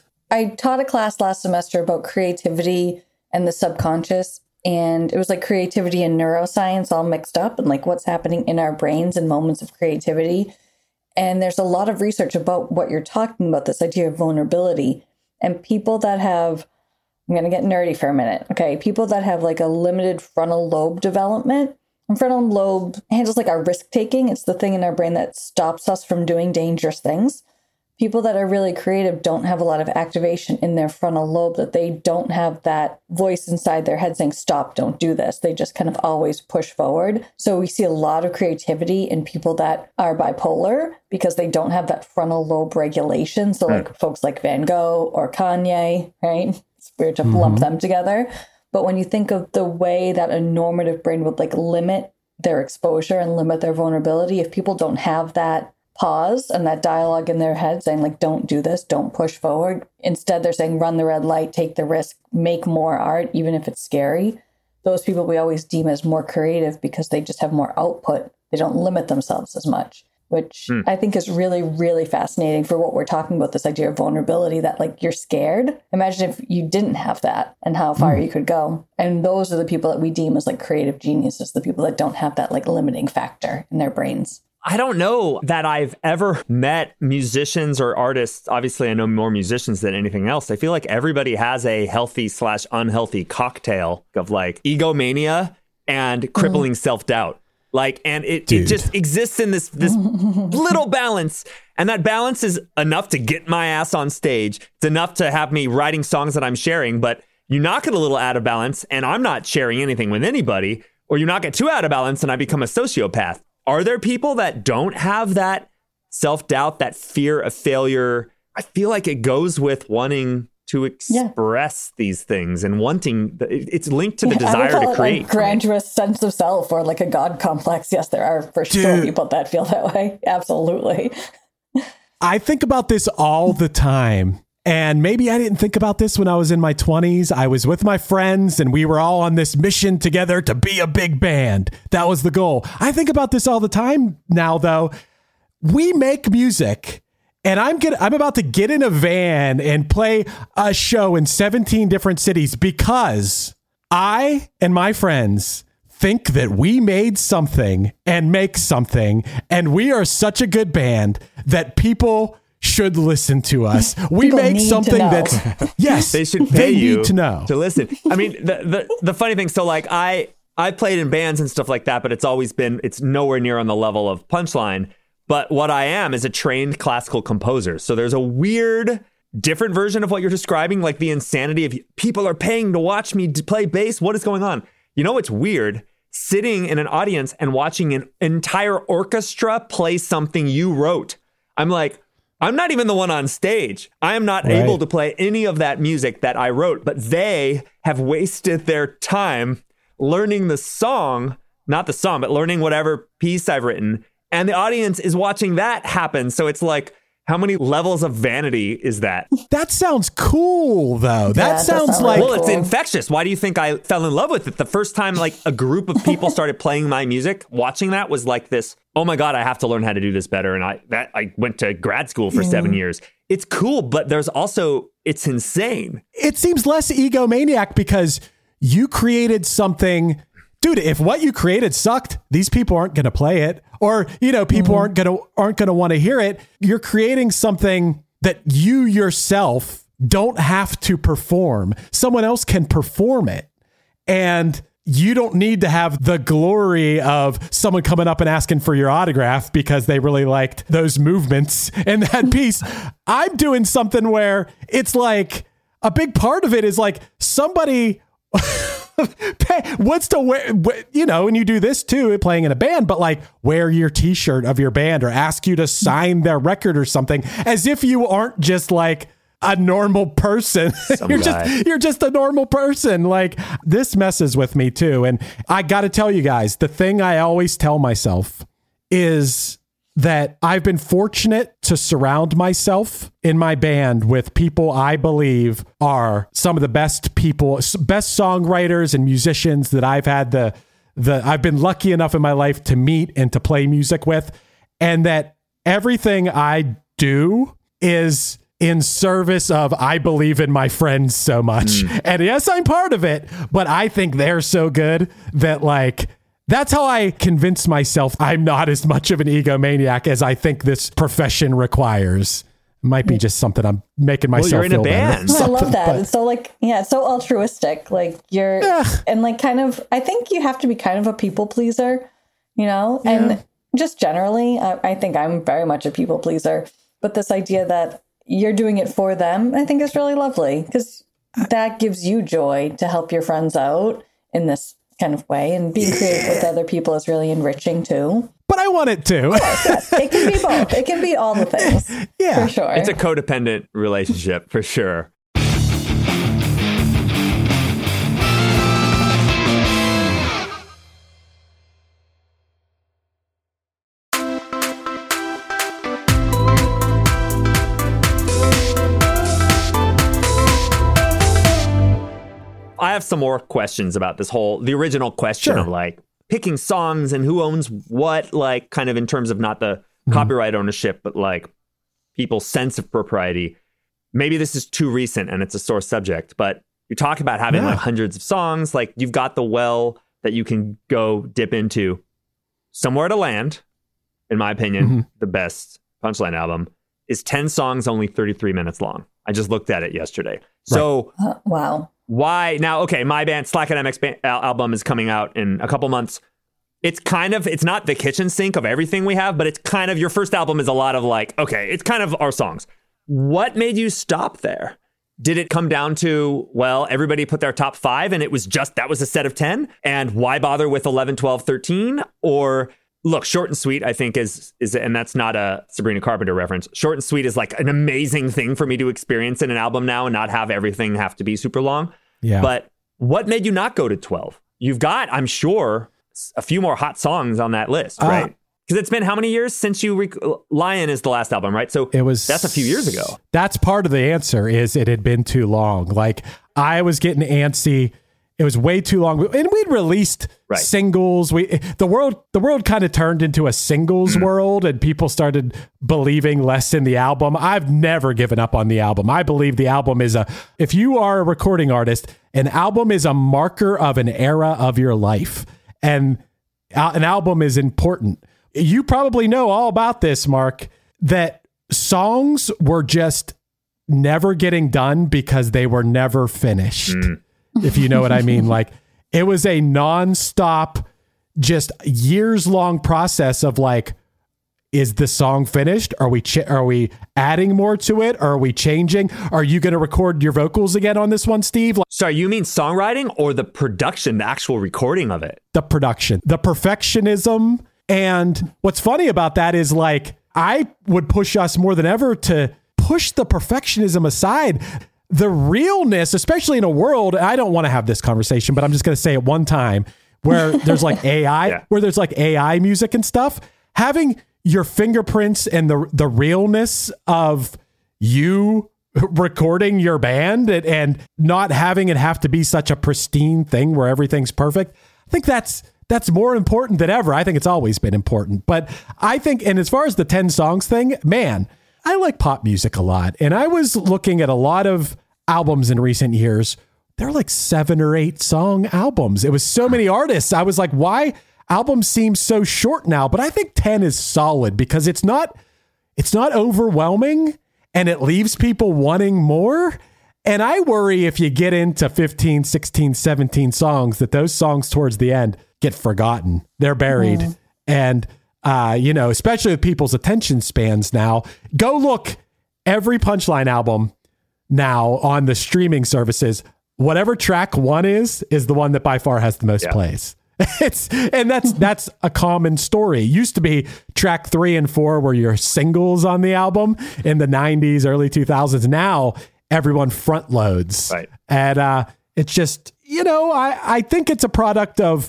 [SPEAKER 3] I taught a class last semester about creativity and the subconscious. And it was like creativity and neuroscience all mixed up and like what's happening in our brains in moments of creativity. And there's a lot of research about what you're talking about, this idea of vulnerability. And people that have, I'm going to get nerdy for a minute. Okay. People that have like a limited frontal lobe development. And frontal lobe handles like our risk taking. It's the thing in our brain that stops us from doing dangerous things. People that are really creative don't have a lot of activation in their frontal lobe, that they don't have that voice inside their head saying, stop, don't do this. They just kind of always push forward. So we see a lot of creativity in people that are bipolar because they don't have that frontal lobe regulation. So like folks like Van Gogh or Kanye, right? It's weird to mm-hmm. lump them together. But when you think of the way that a normative brain would like limit their exposure and limit their vulnerability, if people don't have that pause and that dialogue in their head saying like, don't do this, don't push forward. Instead, they're saying, run the red light, take the risk, make more art, even if it's scary. Those people we always deem as more creative because they just have more output. They don't limit themselves as much, which mm. I think is really, really fascinating for what we're talking about, this idea of vulnerability, that like you're scared. Imagine if you didn't have that and how far mm. you could go. And those are the people that we deem as like creative geniuses, the people that don't have that like limiting factor in their brains.
[SPEAKER 1] I don't know that I've ever met musicians or artists. Obviously, I know more musicians than anything else. I feel like everybody has a healthy slash unhealthy cocktail of like egomania and crippling mm. self-doubt. Like, and it, it just exists in this, this little balance. And that balance is enough to get my ass on stage. It's enough to have me writing songs that I'm sharing, but you knock it a little out of balance and I'm not sharing anything with anybody, or you knock it too out of balance and I become a sociopath. Are there people that don't have that self-doubt, that fear of failure? I feel like it goes with wanting to express yeah. these things and wanting, the, it's linked to the yeah, desire to create.
[SPEAKER 3] Like grandiose sense of self or like a God complex. Yes, there are for Dude. sure people that feel that way. Absolutely.
[SPEAKER 2] I think about this all the time. And maybe I didn't think about this when I was in my twenties. I was with my friends and we were all on this mission together to be a big band. That was the goal. I think about this all the time now, though. we make music, and I'm gonna, I'm about to get in a van and play a show in seventeen different cities because I and my friends think that we made something and make something, and we are such a good band that people should listen to us. We
[SPEAKER 3] People
[SPEAKER 2] make
[SPEAKER 3] need to
[SPEAKER 2] something
[SPEAKER 3] know.
[SPEAKER 2] that's yes,
[SPEAKER 1] They should pay
[SPEAKER 2] they
[SPEAKER 1] you
[SPEAKER 2] need to know.
[SPEAKER 1] to listen. I mean, the, the the funny thing, so like I I played in bands and stuff like that, but it's always been it's nowhere near on the level of Punchline. But what I am is a trained classical composer. So there's a weird, different version of what you're describing, like the insanity of people are paying to watch me to play bass. What is going on? You know what's weird? Sitting in an audience and watching an entire orchestra play something you wrote. I'm like, I'm not even the one on stage. I am not
[SPEAKER 2] Right.
[SPEAKER 1] able to play any of that music that I wrote, but they have wasted their time learning the song, not the song, but learning whatever piece I've written. And the audience is watching that happen. So it's like, how many levels of vanity is that?
[SPEAKER 2] That sounds cool, though. That
[SPEAKER 3] it does
[SPEAKER 2] sounds
[SPEAKER 3] sound
[SPEAKER 2] like
[SPEAKER 3] really
[SPEAKER 1] Well, it's
[SPEAKER 3] cool.
[SPEAKER 1] infectious. Why do you think I fell in love with it? The first time like a group of people started playing my music, watching that was like this, oh my God, I have to learn how to do this better. And I that I went to grad school for seven years. It's cool, but there's also, it's insane.
[SPEAKER 2] it seems less egomaniac because you created something. Dude, if what you created sucked, these people aren't going to play it, or you know, people aren't going to aren't going to want to hear it. You're creating something that you yourself don't have to perform. Someone else can perform it, and you don't need to have the glory of someone coming up and asking for your autograph because they really liked those movements in that piece. I'm doing something where it's like a big part of it is like somebody pay, what's to wear, you know, and you do this too, playing in a band, but like wear your t-shirt of your band or ask you to sign their record or something as if you aren't just like a normal person. You're
[SPEAKER 1] guy.
[SPEAKER 2] just, you're just a normal person. Like this messes with me too. And I got to tell you guys, the thing I always tell myself is that I've been fortunate to surround myself in my band with people I believe are some of the best people, best songwriters and musicians that I've had the, the, I've been lucky enough in my life to meet and to play music with. And that everything I do is in service of, I believe in my friends so much. Mm. And yes, I'm part of it, but I think they're so good that like, that's how I convince myself I'm not as much of an egomaniac as I think this profession requires. Might be just something I'm making myself
[SPEAKER 1] Well, you're in a
[SPEAKER 2] feel better.
[SPEAKER 1] band.
[SPEAKER 3] I love that.
[SPEAKER 2] But-
[SPEAKER 3] It's so like, yeah, it's so altruistic. Like you're,
[SPEAKER 2] Yeah.
[SPEAKER 3] and like kind of, I think you have to be kind of a people pleaser, you know, and just generally, I, I think I'm very much a people pleaser. But this idea that you're doing it for them, I think is really lovely because that gives you joy to help your friends out in this kind of way, and being creative with other people is really enriching too.
[SPEAKER 2] But I want it to.
[SPEAKER 3] Yes, it can be both. It can be all the things.
[SPEAKER 2] Yeah.
[SPEAKER 3] For sure.
[SPEAKER 1] It's a codependent relationship for sure. I have some more questions about this whole, the original question
[SPEAKER 2] Sure.
[SPEAKER 1] of like picking songs and who owns what, like kind of in terms of not the mm-hmm. copyright ownership, but like people's sense of propriety. Maybe this is too recent and it's a sore subject, but you talk about having
[SPEAKER 2] Yeah.
[SPEAKER 1] like hundreds of songs, like you've got the well that you can go dip into. Somewhere to Land, in my opinion,
[SPEAKER 2] Mm-hmm.
[SPEAKER 1] the best Punchline album, is ten songs, only thirty-three minutes long. I just looked at it yesterday. So
[SPEAKER 3] Uh, wow.
[SPEAKER 1] why now? Okay, my band Slack Academic's ba- al- album is coming out in a couple months. It's kind of, it's not the kitchen sink of everything we have, but it's kind of, your first album is a lot of like, okay, it's kind of our songs. What made you stop there? Did it come down to, well, everybody put their top five and it was just, that was a set of ten? And why bother with eleven, twelve, thirteen? Or look, Short and Sweet, I think is, is, and that's not a Sabrina Carpenter reference. Short and Sweet is like an amazing thing for me to experience in an album now and not have everything have to be super long.
[SPEAKER 2] Yeah.
[SPEAKER 1] But what made you not go to twelve? You've got, I'm sure, a few more hot songs on that list,
[SPEAKER 2] Uh,
[SPEAKER 1] right? Because it's been how many years since you, rec- Lion is the last album, right? So
[SPEAKER 2] It was
[SPEAKER 1] that's a few years ago.
[SPEAKER 2] That's part of the answer is it had been too long. Like I was getting antsy It was way too long, and we'd released
[SPEAKER 1] Right.
[SPEAKER 2] singles. We the world the world kind of turned into a singles
[SPEAKER 1] Mm-hmm.
[SPEAKER 2] world, and people started believing less in the album. I've never given up on the album. I believe the album is a. If you are a recording artist, an album is a marker of an era of your life, and al- an album is important. You probably know all about this, Mark. That songs were just never getting done because they were never finished. If you know what I mean. Like, it was a nonstop, just years long process of like, is the song finished? Are we ch- are we adding more to it? Are we changing? Are you going to record your vocals again on this one, Steve? Like,
[SPEAKER 1] Sorry, you mean songwriting or the production, the actual recording of it?
[SPEAKER 2] the production, the perfectionism. And what's funny about that is like, I would push us more than ever to push the perfectionism aside. The realness, especially in a world, I don't want to have this conversation, but I'm just going to say it one time, where there's like A I,
[SPEAKER 1] Yeah.
[SPEAKER 2] where there's like A I music and stuff, having your fingerprints and the the realness of you recording your band and, and not having it have to be such a pristine thing where everything's perfect. I think that's that's more important than ever. I think it's always been important. But I think, and as far as the ten songs thing, man, I like pop music a lot. And I was looking at a lot of albums in recent years. They're like seven or eight song albums. It was so many artists. I was like, why albums seem so short now? But I think ten is solid because it's not, it's not overwhelming and it leaves people wanting more. And I worry if you get into fifteen, sixteen, seventeen songs that those songs towards the end get forgotten. They're buried. Mm. And, uh, you know, especially with people's attention spans now, go look every Punchline album now on the streaming services. Whatever track one is, is the one that by far has the most
[SPEAKER 1] Yeah.
[SPEAKER 2] plays. It's and that's that's a common story. It used to be track three and four were your singles on the album in the nineties, early two thousands. Now everyone front loads.
[SPEAKER 1] Right.
[SPEAKER 2] And uh, it's just, you know, I, I think it's a product of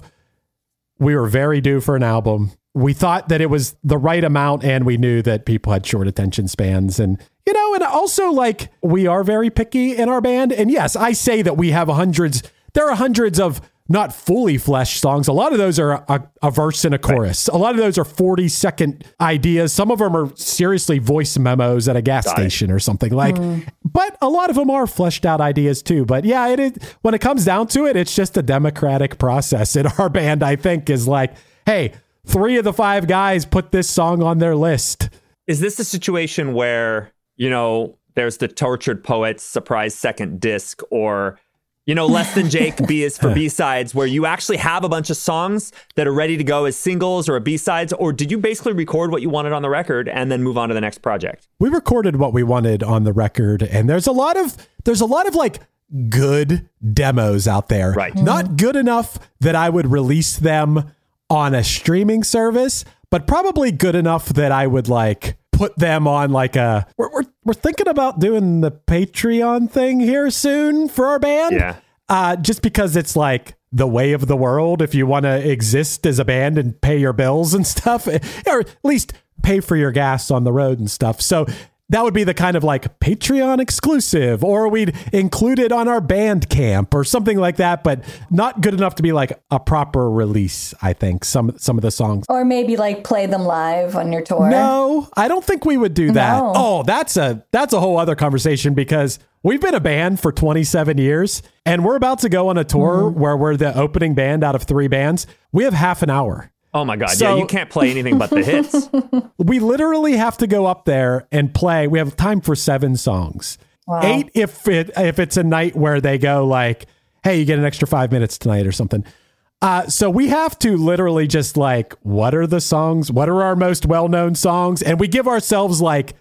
[SPEAKER 2] we were very due for an album. We thought that it was the right amount and we knew that people had short attention spans. And, you know, and also like we are very picky in our band. And yes, I say that we have hundreds. There are hundreds of not fully fleshed songs. A lot of those are a, a verse and a chorus. Right. A lot of those are forty second ideas. Some of them are seriously voice memos at a gas
[SPEAKER 1] Got
[SPEAKER 2] station
[SPEAKER 1] it.
[SPEAKER 2] or something like, mm. but a lot of them are fleshed out ideas too. But yeah, it is, when it comes down to it, it's just a democratic process in our band. I think is like, hey, three of the five guys put this song on their list.
[SPEAKER 1] Is this a situation where, you know, there's the Tortured Poets surprise second disc, or, you know, Less Than Jake B is for B-sides, where you actually have a bunch of songs that are ready to go as singles or B-sides? Or did you basically record what you wanted on the record and then move on to the next project?
[SPEAKER 2] We recorded what we wanted on the record, and there's a lot of there's a lot of like good demos out there.
[SPEAKER 1] Right.
[SPEAKER 2] Not good enough that I would release them on a streaming service, but probably good enough that I would like put them on like a, we're, we're, we're thinking about doing the Patreon thing here soon for our band.
[SPEAKER 1] Yeah.
[SPEAKER 2] Uh, just because it's like the way of the world. If you want to exist as a band and pay your bills and stuff, or at least pay for your gas on the road and stuff. So that would be the kind of like Patreon exclusive, or we'd include it on our Bandcamp or something like that, but not good enough to be like a proper release. I think some, some of the songs,
[SPEAKER 3] or maybe like play them live on your tour.
[SPEAKER 2] No, I don't think we would do that.
[SPEAKER 3] No.
[SPEAKER 2] Oh, that's a, that's a whole other conversation, because we've been a band for twenty-seven years and we're about to go on a tour mm-hmm. where we're the opening band out of three bands. We have half an hour.
[SPEAKER 1] Oh my God.
[SPEAKER 2] So,
[SPEAKER 1] yeah, you can't play anything but the hits.
[SPEAKER 2] We literally have to go up there and play. We have time for seven songs.
[SPEAKER 3] Wow.
[SPEAKER 2] Eight if it if it's a night where they go like, hey, you get an extra five minutes tonight or something. Uh, so we have to literally just like, what are the songs? What are our most well-known songs? And we give ourselves like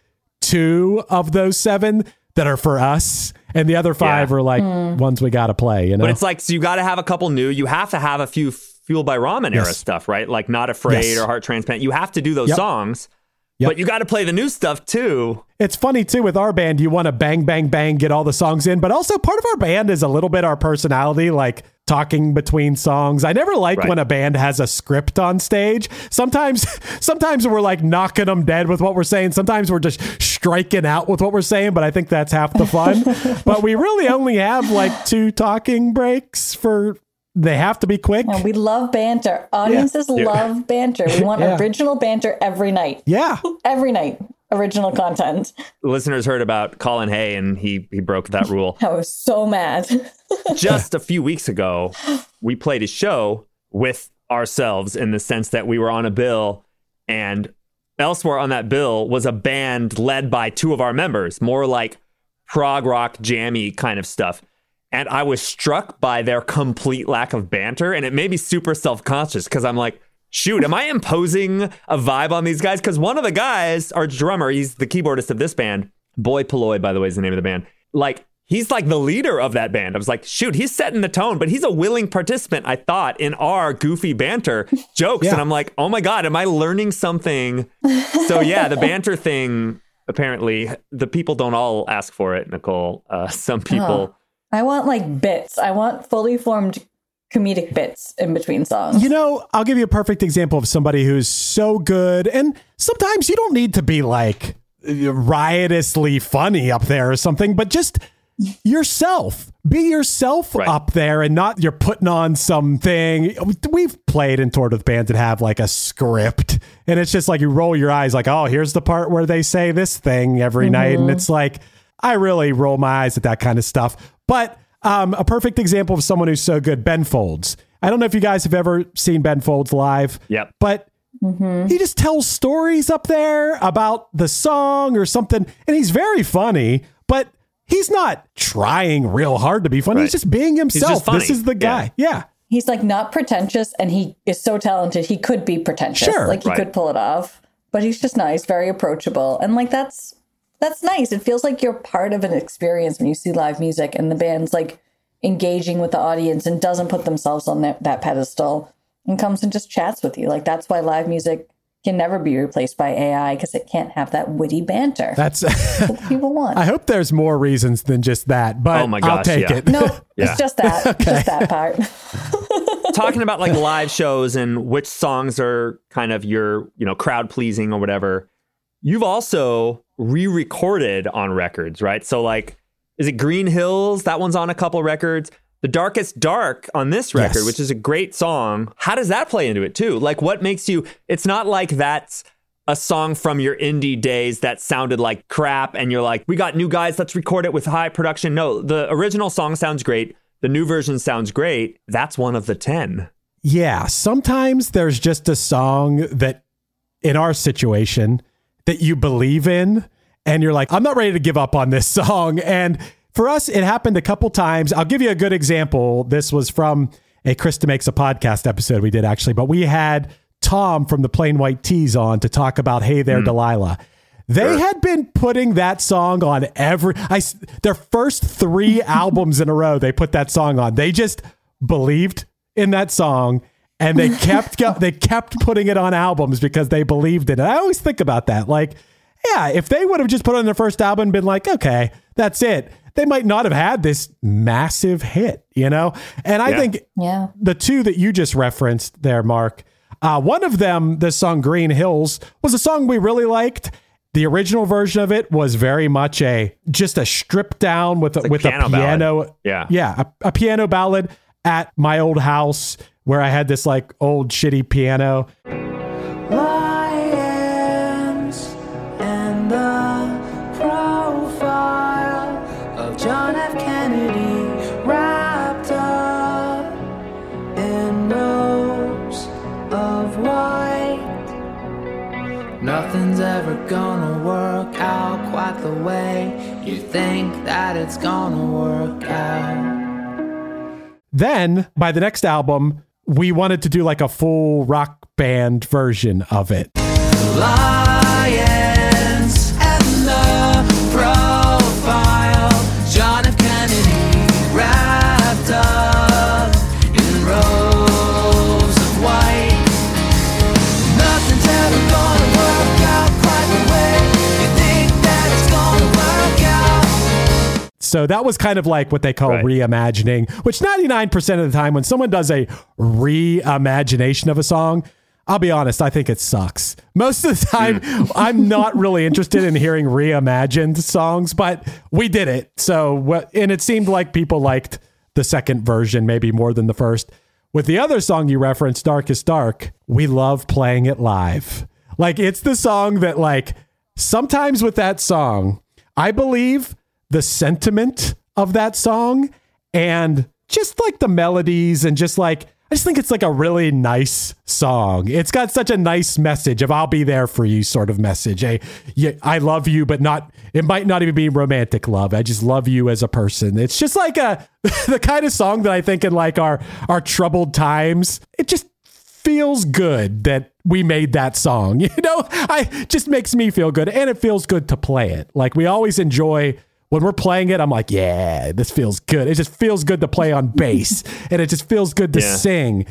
[SPEAKER 2] two of those seven that are for us. And the other five yeah. are like mm. ones we got to play. You know?
[SPEAKER 1] But it's like, so you got to have a couple new. You have to have a few Fueled by Ramen
[SPEAKER 2] yes.
[SPEAKER 1] era stuff, right? Like Not Afraid
[SPEAKER 2] yes.
[SPEAKER 1] or Heart Transplant. You have to do those
[SPEAKER 2] yep.
[SPEAKER 1] songs,
[SPEAKER 2] yep.
[SPEAKER 1] but you got to play the new stuff too.
[SPEAKER 2] It's funny too with our band. You want to bang, bang, bang, get all the songs in, but also part of our band is a little bit our personality. Like talking between songs. I never like
[SPEAKER 1] Right.
[SPEAKER 2] when a band has a script on stage. Sometimes, sometimes we're like knocking them dead with what we're saying. Sometimes we're just striking out with what we're saying, but I think that's half the fun. But we really only have like two talking breaks for, they have to be quick.
[SPEAKER 3] And we love banter. Audiences
[SPEAKER 1] Yeah.
[SPEAKER 3] love banter. We want
[SPEAKER 2] Yeah.
[SPEAKER 3] original banter every night.
[SPEAKER 2] Yeah.
[SPEAKER 3] Every night. Original content.
[SPEAKER 1] Listeners heard about Colin Hay, and he he broke that rule.
[SPEAKER 3] I was so mad.
[SPEAKER 1] Just a few weeks ago, we played a show with ourselves in the sense that we were on a bill, and elsewhere on that bill was a band led by two of our members, more like prog rock jammy kind of stuff. And I was struck by their complete lack of banter, and it made me super self-conscious because I'm like, shoot, am I imposing a vibe on these guys? Because one of the guys, our drummer, he's the keyboardist of this band. Boy Polloy, by the way, is the name of the band. Like, he's like the leader of that band. I was like, shoot, he's setting the tone, but he's a willing participant, I thought, in our goofy banter jokes.
[SPEAKER 2] Yeah.
[SPEAKER 1] And I'm like, oh my God, am I learning something? So yeah, the banter thing, apparently, the people don't all ask for it, Nicole. Uh, some people...
[SPEAKER 3] Oh. I want like bits. I want fully formed comedic bits in between songs.
[SPEAKER 2] You know, I'll give you a perfect example of somebody who's so good. And sometimes you don't need to be like riotously funny up there or something, but just yourself. Be yourself
[SPEAKER 1] Right.
[SPEAKER 2] up there and not you're putting on something. We've played and toured with bands that have like a script, and it's just like you roll your eyes like, oh, here's the part where they say this thing every night. And it's like, I really roll my eyes at that kind of stuff. But um, a perfect example of someone who's so good, Ben Folds. I don't know if you guys have ever seen Ben Folds live.
[SPEAKER 1] Yep.
[SPEAKER 2] But he just tells stories up there about the song or something. And he's very funny, but he's not trying real hard to be funny.
[SPEAKER 1] Right.
[SPEAKER 2] He's just being himself.
[SPEAKER 1] just funny.
[SPEAKER 2] This is the guy. Yeah.
[SPEAKER 3] He's like not pretentious, and he is so talented. He could be pretentious.
[SPEAKER 2] Sure.
[SPEAKER 3] Like he
[SPEAKER 1] Right.
[SPEAKER 3] could pull it off, but he's just nice, very approachable. And like, that's, that's nice. It feels like you're part of an experience when you see live music and the band's like engaging with the audience and doesn't put themselves on that, that pedestal and comes and just chats with you. Like, that's why live music can never be replaced by A I, because it can't have that witty banter
[SPEAKER 2] That's,
[SPEAKER 3] that people want.
[SPEAKER 2] I hope there's more reasons than just that, but
[SPEAKER 1] Oh my
[SPEAKER 2] I'll
[SPEAKER 1] gosh,
[SPEAKER 2] take
[SPEAKER 1] yeah.
[SPEAKER 2] it.
[SPEAKER 3] No,
[SPEAKER 1] Yeah.
[SPEAKER 3] it's just that. Just that part.
[SPEAKER 1] Talking about like live shows and which songs are kind of your, you know, crowd pleasing or whatever. You've also re-recorded on records, right? So like, is it Green Hills? That one's on a couple records. The Darkest Dark on this record,
[SPEAKER 2] Yes.
[SPEAKER 1] which is a great song. How does that play into it too? Like, what makes you, it's not like that's a song from your indie days that sounded like crap and you're like, we got new guys, let's record it with high production. No, the original song sounds great. The new version sounds great. That's one of the ten.
[SPEAKER 2] Yeah, sometimes there's just a song that, in our situation, that you believe in, and you're like, I'm not ready to give up on this song. And for us, it happened a couple times. I'll give you a good example. This was from a Krista Makes a Podcast episode we did, actually, but we had Tom from the Plain White Tees on to talk about Hey There, Delilah. They
[SPEAKER 1] Sure.
[SPEAKER 2] had been putting that song on every, I, s- their first three albums in a row, they put that song on. They just believed in that song, and they kept go- they kept putting it on albums because they believed in it. I always think about that. Like, yeah, if they would have just put it on their first album and been like, okay, that's it, they might not have had this massive hit, you know? And I
[SPEAKER 1] Yeah.
[SPEAKER 2] think
[SPEAKER 3] Yeah.
[SPEAKER 2] the two that you just referenced there, Mark, uh, one of them, the song Green Hills, was a song we really liked. The original version of it was very much a just a stripped down with a,
[SPEAKER 1] a
[SPEAKER 2] with
[SPEAKER 1] piano
[SPEAKER 2] a piano,
[SPEAKER 1] ballad. Yeah.
[SPEAKER 2] yeah, a, a piano ballad at my old house where I had this like old shitty piano.
[SPEAKER 4] Lions and the profile of John F. Kennedy wrapped up in robes of white. Nothing's ever gonna work out quite the way you think that it's gonna work out.
[SPEAKER 2] Then by the next album, we wanted to do like a full rock band version of it.
[SPEAKER 4] Lions and the profile, John F. Kennedy wrapped up in robes of white. Nothing's ever gonna work out quite the way you think that it's gonna work out.
[SPEAKER 2] So that was kind of like what they call
[SPEAKER 1] Right.
[SPEAKER 2] reimagining, which ninety-nine percent of the time when someone does a reimagination of a song, I'll be honest, I think it sucks. Most of the time, I'm not really interested in hearing reimagined songs, but we did it. So, what- and it seemed like people liked the second version maybe more than the first. With the other song you referenced, Darkest Dark, we love playing it live. Like, it's the song that, like, sometimes with that song, I believe the sentiment of that song and just like the melodies and just like, I just think it's like a really nice song. It's got such a nice message of I'll be there for you sort of message. A, yeah, I love you, but not, it might not even be romantic love. I just love you as a person. It's just like a, the kind of song that I think in like our, our troubled times, it just feels good that we made that song. You know, I just makes me feel good and it feels good to play it. Like we always enjoy when we're playing it, I'm like, yeah, this feels good. It just feels good to play on bass and it just feels good to
[SPEAKER 1] Yeah.
[SPEAKER 2] sing.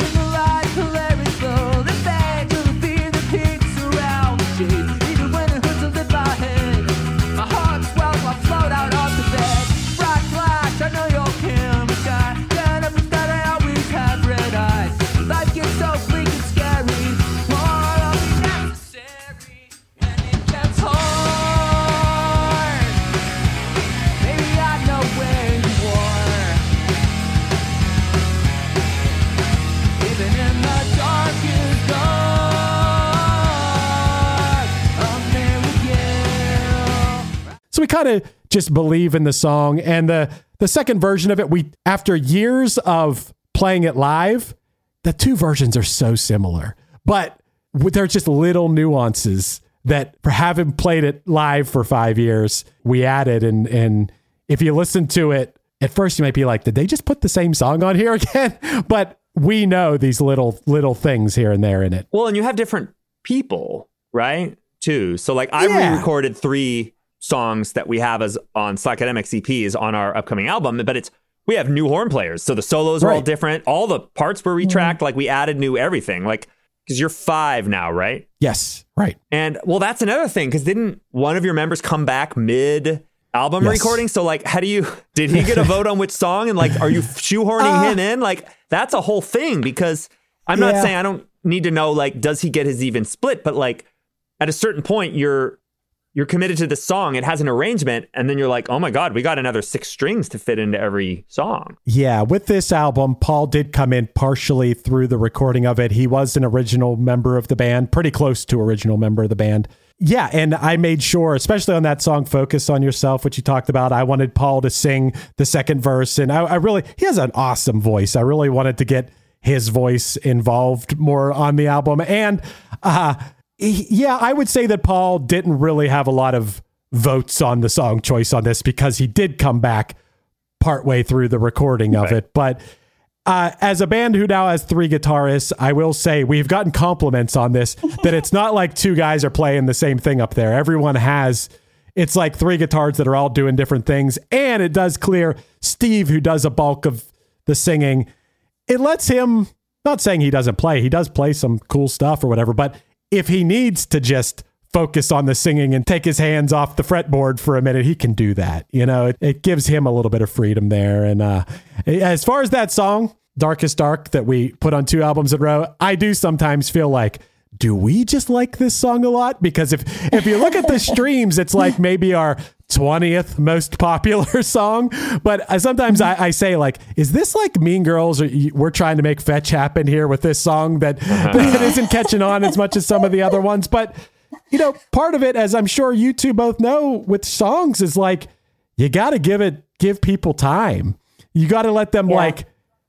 [SPEAKER 2] So we kind of just believe in the song, and the the second version of it, we after years of playing it live, the two versions are so similar, but there's just little nuances that for having played it live for five years, we added. And and if you listen to it at first, you might be like, did they just put the same song on here again? But we know these little little things here and there in it.
[SPEAKER 1] Well, and you have different people, right? Too. So like I
[SPEAKER 2] Yeah.
[SPEAKER 1] re-recorded three songs that we have as on Slackademics E Ps on our upcoming album, but it's we have new horn players. So the solos are all
[SPEAKER 2] Right.
[SPEAKER 1] different. All the parts were retracked. Like we added new everything. Like, because you're five now, right?
[SPEAKER 2] Yes, right.
[SPEAKER 1] And well, that's another thing. Because didn't one of your members come back mid album
[SPEAKER 2] Yes.
[SPEAKER 1] recording? So like, how do you, did he get a vote on which song? And like, are you shoehorning
[SPEAKER 2] Uh,
[SPEAKER 1] him in? Like, that's a whole thing, because I'm not
[SPEAKER 2] Yeah.
[SPEAKER 1] saying I don't need to know, like, does he get his even split? But like, at a certain point, you're, you're committed to the song. It has an arrangement. And then you're like, oh my God, we got another six strings to fit into every song.
[SPEAKER 2] Yeah, with this album, Paul did come in partially through the recording of it. He was an original member of the band, pretty close to original member of the band. Yeah, and I made sure, especially on that song, Focus on Yourself, which you talked about, I wanted Paul to sing the second verse. And I, I really, he has an awesome voice. I really wanted to get his voice involved more on the album. And uh, he, yeah, I would say that Paul didn't really have a lot of votes on the song choice on this because he did come back partway through the recording of
[SPEAKER 1] Right.
[SPEAKER 2] it. But uh, as a band who now has three guitarists, I will say we've gotten compliments on this, that it's not like two guys are playing the same thing up there. Everyone has, it's like three guitars that are all doing different things. And it does clear Steve, who does a bulk of the singing, it lets him, not saying he doesn't play, he does play some cool stuff or whatever, but if he needs to just focus on the singing and take his hands off the fretboard for a minute, he can do that. You know, it, it gives him a little bit of freedom there. And uh, as far as that song, Darkest Dark, that we put on two albums in a row, I do sometimes feel like, do we just like this song a lot? Because if if you look at the streams, it's like maybe our twentieth most popular song. But I, sometimes I, I say, like, is this like Mean Girls, or y- we're trying to make fetch happen here with this song that, that isn't catching on as much as some of the other ones? But, you know, part of it, as I'm sure you two both know with songs, is like, you got to give it, give people time. You got to let them
[SPEAKER 3] Yeah.
[SPEAKER 2] like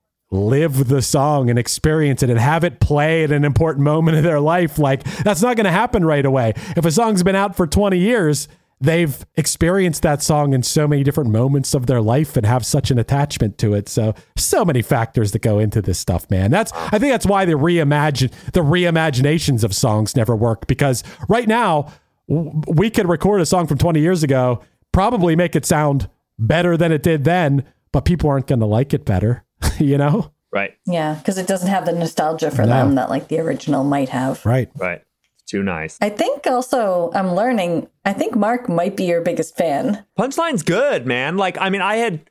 [SPEAKER 2] live the song and experience it and have it play at an important moment of their life. Like, that's not going to happen right away. If a song's been out for twenty years, they've experienced that song in so many different moments of their life and have such an attachment to it. So, so many factors that go into this stuff, man. That's, I think that's why the reimagine, the reimaginations of songs never work, because right now w- we could record a song from twenty years ago, probably make it sound better than it did then, but people aren't going to like it better. You know?
[SPEAKER 1] Right.
[SPEAKER 3] Yeah, because it doesn't have the nostalgia for
[SPEAKER 2] No.
[SPEAKER 3] them that like the original might have.
[SPEAKER 2] Right.
[SPEAKER 1] Right. Too nice.
[SPEAKER 3] I think also I'm learning, I think Mark might be your biggest fan.
[SPEAKER 1] Punchline's good, man. Like, I mean, I had,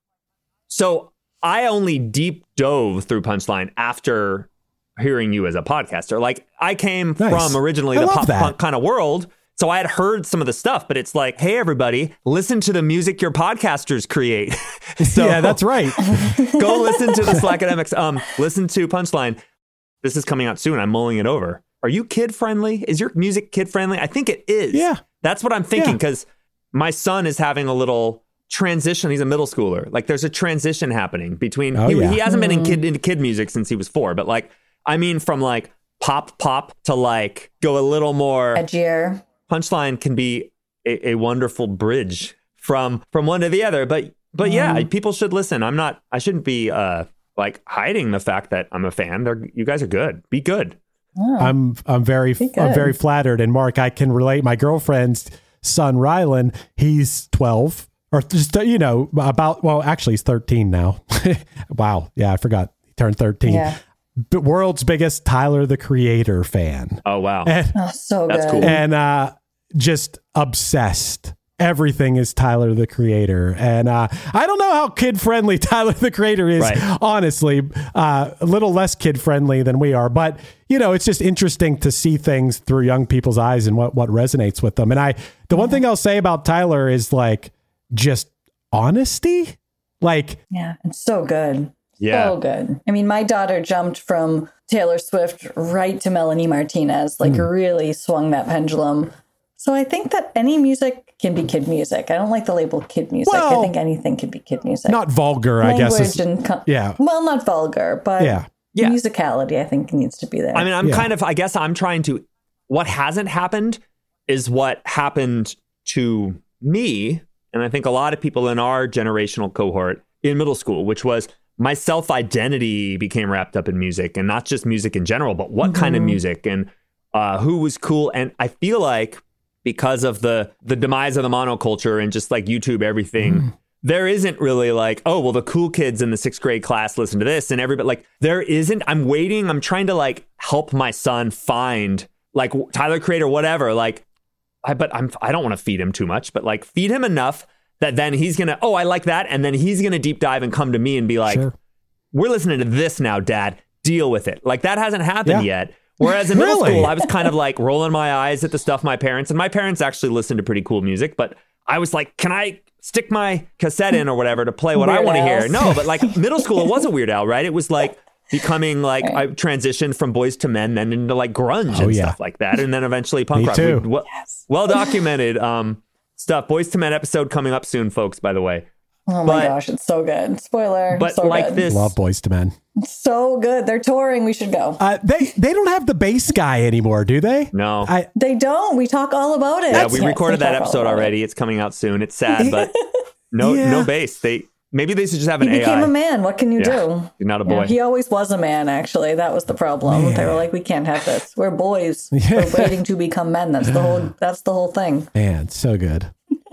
[SPEAKER 1] so I only deep dove through Punchline after hearing you as a podcaster. Like, I came
[SPEAKER 2] Nice.
[SPEAKER 1] from originally
[SPEAKER 2] I
[SPEAKER 1] the
[SPEAKER 2] love
[SPEAKER 1] pop
[SPEAKER 2] that.
[SPEAKER 1] punk kind of world. So I had heard some of the stuff, but it's like, hey, everybody, listen to the music your podcasters create. So
[SPEAKER 2] yeah, that's right.
[SPEAKER 1] go listen to the Slackademics. Um, listen to Punchline. This is coming out soon. I'm mulling it over. Are you kid friendly? Is your music kid friendly? I think it is.
[SPEAKER 2] Yeah.
[SPEAKER 1] That's what I'm thinking,
[SPEAKER 2] Yeah.
[SPEAKER 1] because my son is having a little transition. He's a middle schooler. Like, there's a transition happening between,
[SPEAKER 2] Oh,
[SPEAKER 1] he,
[SPEAKER 2] yeah.
[SPEAKER 1] he hasn't been in kid, into kid music since he was four, but like, I mean, from like pop pop to like go a little more.
[SPEAKER 3] Edgier.
[SPEAKER 1] Punchline can be a, a wonderful bridge from from one to the other. But but yeah, people should listen. I'm not, I shouldn't be uh like hiding the fact that I'm a fan. They're, you guys are good. Be good.
[SPEAKER 2] I'm I'm very
[SPEAKER 3] Be
[SPEAKER 2] I'm
[SPEAKER 3] good.
[SPEAKER 2] very flattered. And Mark, I can relate. My girlfriend's son Rylan, he's twelve, or just you know about. Well, actually, he's thirteen now. Wow, yeah, I forgot he turned thirteen.
[SPEAKER 3] Yeah.
[SPEAKER 2] The world's biggest Tyler the Creator fan,
[SPEAKER 1] Oh wow.
[SPEAKER 2] and,
[SPEAKER 3] Oh, so
[SPEAKER 1] That's
[SPEAKER 3] good.
[SPEAKER 1] cool.
[SPEAKER 2] and uh, just obsessed. Everything is Tyler the Creator, and uh, I don't know how kid friendly Tyler the Creator is.
[SPEAKER 1] Right.
[SPEAKER 2] Honestly, uh, a little less kid friendly than we are, but you know, it's just interesting to see things through young people's eyes and what what resonates with them. And I, the one thing I'll say about Tyler is like just honesty, like
[SPEAKER 3] Yeah, it's so good.
[SPEAKER 1] Yeah.
[SPEAKER 3] So good. I mean, my daughter jumped from Taylor Swift right to Melanie Martinez, like
[SPEAKER 2] Hmm.
[SPEAKER 3] really swung that pendulum. So I think that any music can be kid music. I don't like the label kid music.
[SPEAKER 2] Well,
[SPEAKER 3] I think anything can be kid music.
[SPEAKER 2] not vulgar, I guess.
[SPEAKER 3] Language
[SPEAKER 2] Is,
[SPEAKER 3] and co-
[SPEAKER 2] yeah.
[SPEAKER 3] well, not vulgar, but
[SPEAKER 2] Yeah.
[SPEAKER 1] Yeah.
[SPEAKER 3] musicality I think needs to be there.
[SPEAKER 1] I mean, I'm
[SPEAKER 2] Yeah.
[SPEAKER 1] kind of, I guess I'm trying to, what hasn't happened is what happened to me. And I think a lot of people in our generational cohort in middle school, which was my self-identity became wrapped up in music, and not just music in general, but what kind of music and uh, who was cool. And I feel like because of the the demise of the monoculture and just like YouTube, everything, there isn't really like, oh, well, the cool kids in the sixth grade class listen to this and everybody, like there isn't. I'm waiting. I'm trying to like help my son find like Tyler Creator, whatever. Like, I, but I'm, I don't want to feed him too much, but like feed him enough that then he's going to, oh, I like that. And then he's going to deep dive and come to me and be like,
[SPEAKER 2] Sure.
[SPEAKER 1] we're listening to this now, Dad. Deal with it. Like that hasn't happened
[SPEAKER 2] Yeah.
[SPEAKER 1] yet. Whereas in middle
[SPEAKER 2] Really?
[SPEAKER 1] school, I was kind of like rolling my eyes at the stuff my parents, and my parents actually listened to pretty cool music, but I was like, can I stick my cassette in or whatever to play what I
[SPEAKER 3] Weird
[SPEAKER 1] want to hear?
[SPEAKER 3] Al's.
[SPEAKER 1] No, but like middle school, it wasn't Weird Al, right? It was like becoming like, I transitioned from Boys to Men, then into like grunge
[SPEAKER 2] Oh,
[SPEAKER 1] and
[SPEAKER 2] yeah.
[SPEAKER 1] stuff like that. And then eventually punk
[SPEAKER 2] Me
[SPEAKER 1] rock.
[SPEAKER 2] too.
[SPEAKER 1] We- well, well documented um, stuff. Boys to Men episode coming up soon, folks, by the way.
[SPEAKER 3] oh my
[SPEAKER 1] but-
[SPEAKER 3] gosh, it's so good. Spoiler.
[SPEAKER 1] But
[SPEAKER 3] so
[SPEAKER 1] like
[SPEAKER 3] good.
[SPEAKER 1] this,
[SPEAKER 2] Love Boys to Men.
[SPEAKER 3] So good. They're touring. We should go.
[SPEAKER 2] Uh, they they don't have the bass guy anymore, do they?
[SPEAKER 1] no.
[SPEAKER 2] I
[SPEAKER 3] They don't. We talk all about it.
[SPEAKER 1] Yeah, we
[SPEAKER 3] Yes,
[SPEAKER 1] recorded
[SPEAKER 3] we
[SPEAKER 1] that
[SPEAKER 3] talk all
[SPEAKER 1] episode
[SPEAKER 3] about it.
[SPEAKER 1] already. It's coming out soon. It's sad, but no,
[SPEAKER 2] Yeah.
[SPEAKER 1] no bass. They maybe they should just have
[SPEAKER 3] He
[SPEAKER 1] an
[SPEAKER 3] became
[SPEAKER 1] A I.
[SPEAKER 3] a man. What can you
[SPEAKER 1] Yeah,
[SPEAKER 3] do?
[SPEAKER 1] you're not a
[SPEAKER 3] Yeah,
[SPEAKER 1] boy.
[SPEAKER 3] he always was a man, actually. That was the problem. They were like, we can't have this. We're boys. We're waiting to become men. That's the whole that's the whole thing.
[SPEAKER 2] man, so good.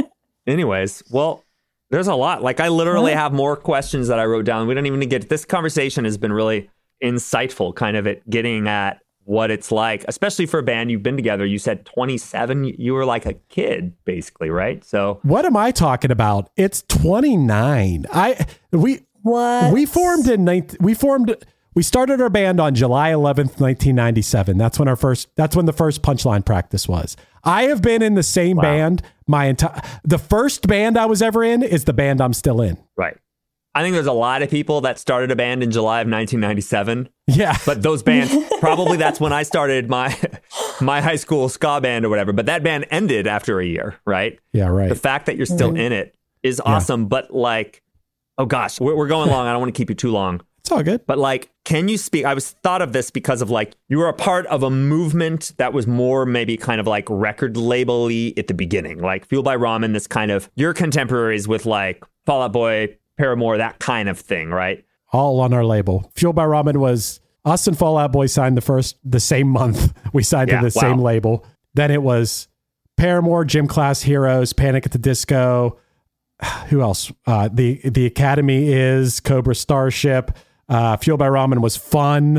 [SPEAKER 1] Anyways, well, there's a lot. Like I literally have more questions that I wrote down. We don't even get this conversation has been really insightful, kind of at getting at what it's like, especially for a band you've been together. You said twenty-seven. You were like a kid, basically, right? So
[SPEAKER 2] What am I talking about? It's twenty-nine. I we
[SPEAKER 3] What?
[SPEAKER 2] we formed in nineteen we formed we started our band on July eleventh, nineteen ninety-seven. That's when our first that's when the first Punchline practice was. I have been in the same band my entire the first band I was ever in is the band I'm still in.
[SPEAKER 1] right. I think there's a lot of people that started a band in July of nineteen ninety-seven.
[SPEAKER 2] Yeah.
[SPEAKER 1] But those bands, probably that's when I started my my high school ska band or whatever. But that band ended after a year, right?
[SPEAKER 2] yeah, right.
[SPEAKER 1] The fact that you're still in it is awesome. But like, oh gosh, we're, we're going long. I don't want to keep you too long.
[SPEAKER 2] It's all good.
[SPEAKER 1] But like, can you speak? I was thought of this because of like, you were a part of a movement that was more maybe kind of like record label-y at the beginning, like Fueled by Ramen, this kind of your contemporaries with like Fall Out Boy, Paramore, that kind of thing, right?
[SPEAKER 2] All on our label. Fueled by Ramen was us and Fall Out Boy signed the first the same month. We signed
[SPEAKER 1] Yeah,
[SPEAKER 2] to the
[SPEAKER 1] wow.
[SPEAKER 2] same label. Then it was Paramore, Gym Class Heroes, Panic at the Disco. Who else? Uh, the the Academy is Cobra Starship. Uh, Fueled by Ramen was Fun.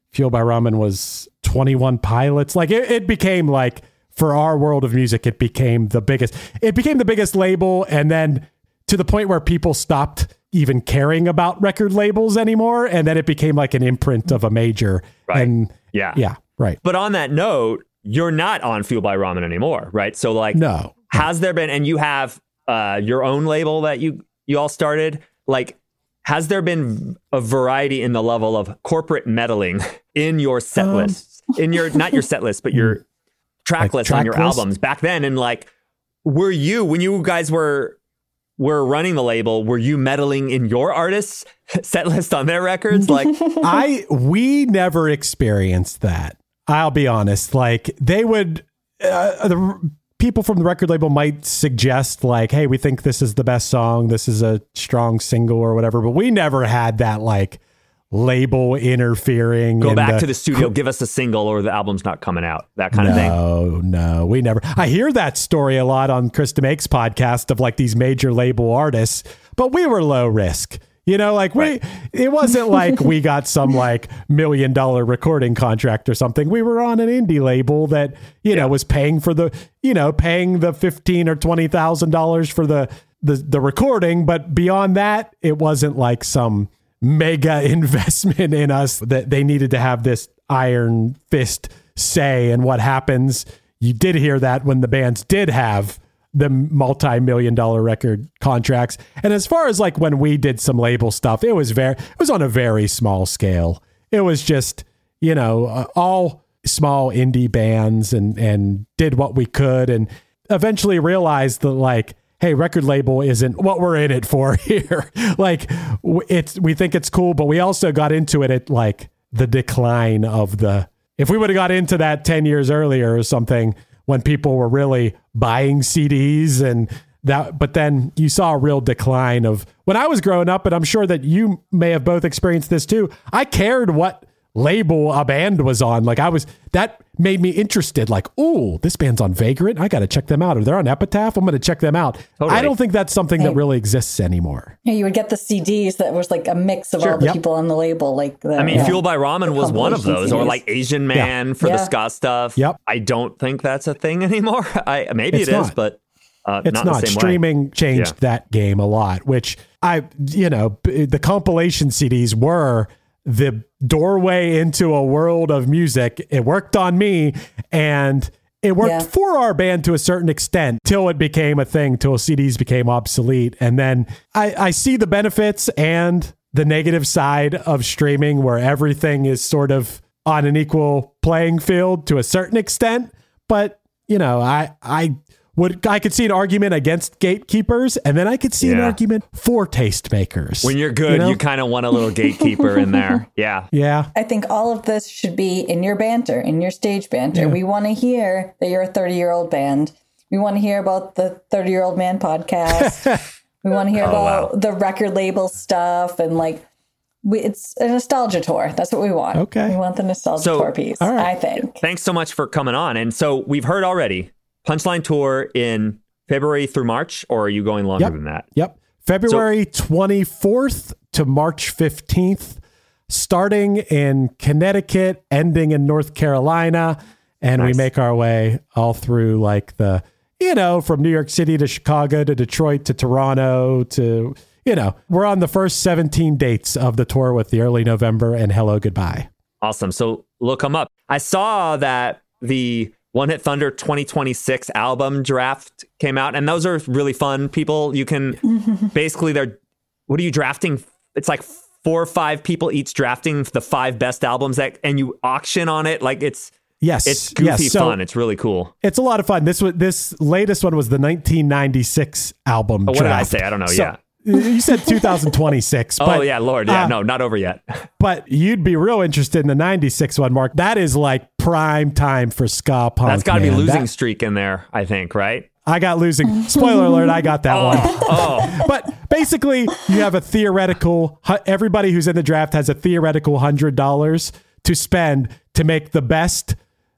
[SPEAKER 2] Fueled by Ramen was twenty-one Pilots. Like it, it became like, for our world of music, it became the biggest. It became the biggest label, and then to the point where people stopped even caring about record labels anymore, and then it became like an imprint of a major.
[SPEAKER 1] Right.
[SPEAKER 2] And
[SPEAKER 1] Yeah.
[SPEAKER 2] yeah, right.
[SPEAKER 1] But on that note, you're not on Fueled by Ramen anymore, right? So like,
[SPEAKER 2] No.
[SPEAKER 1] has there been, and you have uh, your own label that you you all started, like, has there been a variety in the level of corporate meddling in your set
[SPEAKER 2] Um,
[SPEAKER 1] lists, in your, not your set list, but your track
[SPEAKER 2] Like
[SPEAKER 1] list
[SPEAKER 2] track
[SPEAKER 1] on your
[SPEAKER 2] list?
[SPEAKER 1] albums back then? And like, were you, when you guys were were running the label, were you meddling in your artists' set list on their records? Like,
[SPEAKER 2] I we never experienced that. I'll be honest. Like they would, uh, the people from the record label might suggest like, "Hey, we think this is the best song. This is a strong single or whatever." But we never had that like label interfering.
[SPEAKER 1] go
[SPEAKER 2] in
[SPEAKER 1] back to the studio, give us a single, or the album's not coming out, that kind
[SPEAKER 2] no,
[SPEAKER 1] of thing.
[SPEAKER 2] No, no, we never. I hear that story a lot on Krista Make's podcast of like these major label artists, but we were low risk. You know, like we, it wasn't like we got some like million dollar recording contract or something. We were on an indie label that, you know, was paying for the, you know, paying the fifteen or twenty thousand dollars for the, the, the recording. But beyond that, it wasn't like some mega investment in us that they needed to have this iron fist say in what happens. You did hear that when the bands did have the multi-million dollar record contracts. And as far as like when we did some label stuff, it was very, it was on a very small scale. It was just, you know, uh, all small indie bands and, and did what we could and eventually realized that like, hey, record label isn't what we're in it for here. Like w- it's, we think it's cool, but we also got into it at like the decline of the, if we would have got into that ten years earlier or something, when people were really buying C Ds and that, but then you saw a real decline of when I was growing up, and I'm sure that you may have both experienced this too. I cared what label a band was on. Like I was, that made me interested. Like, oh, this band's on Vagrant. I got to check them out. Or they're on Epitaph. I'm going to check them out.
[SPEAKER 1] Totally.
[SPEAKER 2] I don't think that's something that really exists anymore.
[SPEAKER 3] Yeah, you would get the C Ds that was like a mix of all the
[SPEAKER 2] Yep.
[SPEAKER 3] people on the label. Like the,
[SPEAKER 1] I mean,
[SPEAKER 3] yeah.
[SPEAKER 1] Fueled by Ramen was one of
[SPEAKER 3] compilation
[SPEAKER 1] those, or
[SPEAKER 3] C Ds.
[SPEAKER 1] like Asian Man for the
[SPEAKER 3] Yeah.
[SPEAKER 1] ska stuff.
[SPEAKER 2] Yep.
[SPEAKER 1] I don't think that's a thing anymore. I maybe
[SPEAKER 2] It's
[SPEAKER 1] it is,
[SPEAKER 2] not.
[SPEAKER 1] but uh,
[SPEAKER 2] It's
[SPEAKER 1] not,
[SPEAKER 2] not.
[SPEAKER 1] the same way.
[SPEAKER 2] Streaming changed
[SPEAKER 1] Yeah.
[SPEAKER 2] that game a lot, which I, you know, b- the compilation C Ds were the doorway into a world of music. It worked on me and it worked
[SPEAKER 3] Yeah.
[SPEAKER 2] for our band to a certain extent till it became a thing, till C Ds became obsolete. And then I, I see the benefits and the negative side of streaming where everything is sort of on an equal playing field to a certain extent. But, you know, I, I, Would I could see an argument against gatekeepers, and then I could see an
[SPEAKER 1] Yeah.
[SPEAKER 2] argument for tastemakers.
[SPEAKER 1] When you're good, you,
[SPEAKER 2] know?
[SPEAKER 1] kind of want a little gatekeeper in there. Yeah.
[SPEAKER 2] yeah,
[SPEAKER 3] I think all of this should be in your banter, in your stage banter. We want to hear that you're a thirty-year-old band. We want to hear about the thirty-year-old man podcast. We want to hear
[SPEAKER 1] Oh,
[SPEAKER 3] about
[SPEAKER 1] wow.
[SPEAKER 3] the record label stuff and like we, it's a nostalgia tour. That's what we want.
[SPEAKER 2] Okay.
[SPEAKER 3] We want the nostalgia
[SPEAKER 1] So,
[SPEAKER 3] tour piece,
[SPEAKER 2] all right.
[SPEAKER 3] I think.
[SPEAKER 1] Thanks so much for coming on. And so we've heard already Punchline Tour in February through March, or are you going longer
[SPEAKER 2] Yep.
[SPEAKER 1] than that?
[SPEAKER 2] Yep. February twenty-fourth to March fifteenth, starting in Connecticut, ending in North Carolina. And
[SPEAKER 1] Nice.
[SPEAKER 2] we make our way all through like the, you know, from New York City to Chicago to Detroit to Toronto to, you know, we're on the first seventeen dates of the tour with the Early November and Hello Goodbye.
[SPEAKER 1] Awesome. So look them up. I saw that the One Hit Thunder twenty twenty-six album draft came out, and those are really fun. People, you can basically, they're, what are you drafting? It's like four or five people each drafting the five best albums that, and you auction on it. Like it's,
[SPEAKER 2] Yes.
[SPEAKER 1] it's goofy
[SPEAKER 2] yes. So
[SPEAKER 1] fun. It's really cool.
[SPEAKER 2] it's a lot of fun. This was, this latest one was the nineteen ninety-six album
[SPEAKER 1] Oh, what did I
[SPEAKER 2] draft.
[SPEAKER 1] say? I don't know.
[SPEAKER 2] So,
[SPEAKER 1] Yeah.
[SPEAKER 2] You said two thousand twenty-six.
[SPEAKER 1] Oh
[SPEAKER 2] but,
[SPEAKER 1] yeah, Lord. Yeah,
[SPEAKER 2] uh,
[SPEAKER 1] no, not over yet.
[SPEAKER 2] But you'd be real interested in the ninety-six one, Mark. That is like prime time for ska punk.
[SPEAKER 1] That's got to be
[SPEAKER 2] man.
[SPEAKER 1] losing
[SPEAKER 2] That-
[SPEAKER 1] streak in there, I think, right?
[SPEAKER 2] I got losing. Spoiler alert, I got that one.
[SPEAKER 1] Oh,
[SPEAKER 2] But basically, you have a theoretical, hu- everybody who's in the draft has a theoretical one hundred dollars to spend to make the best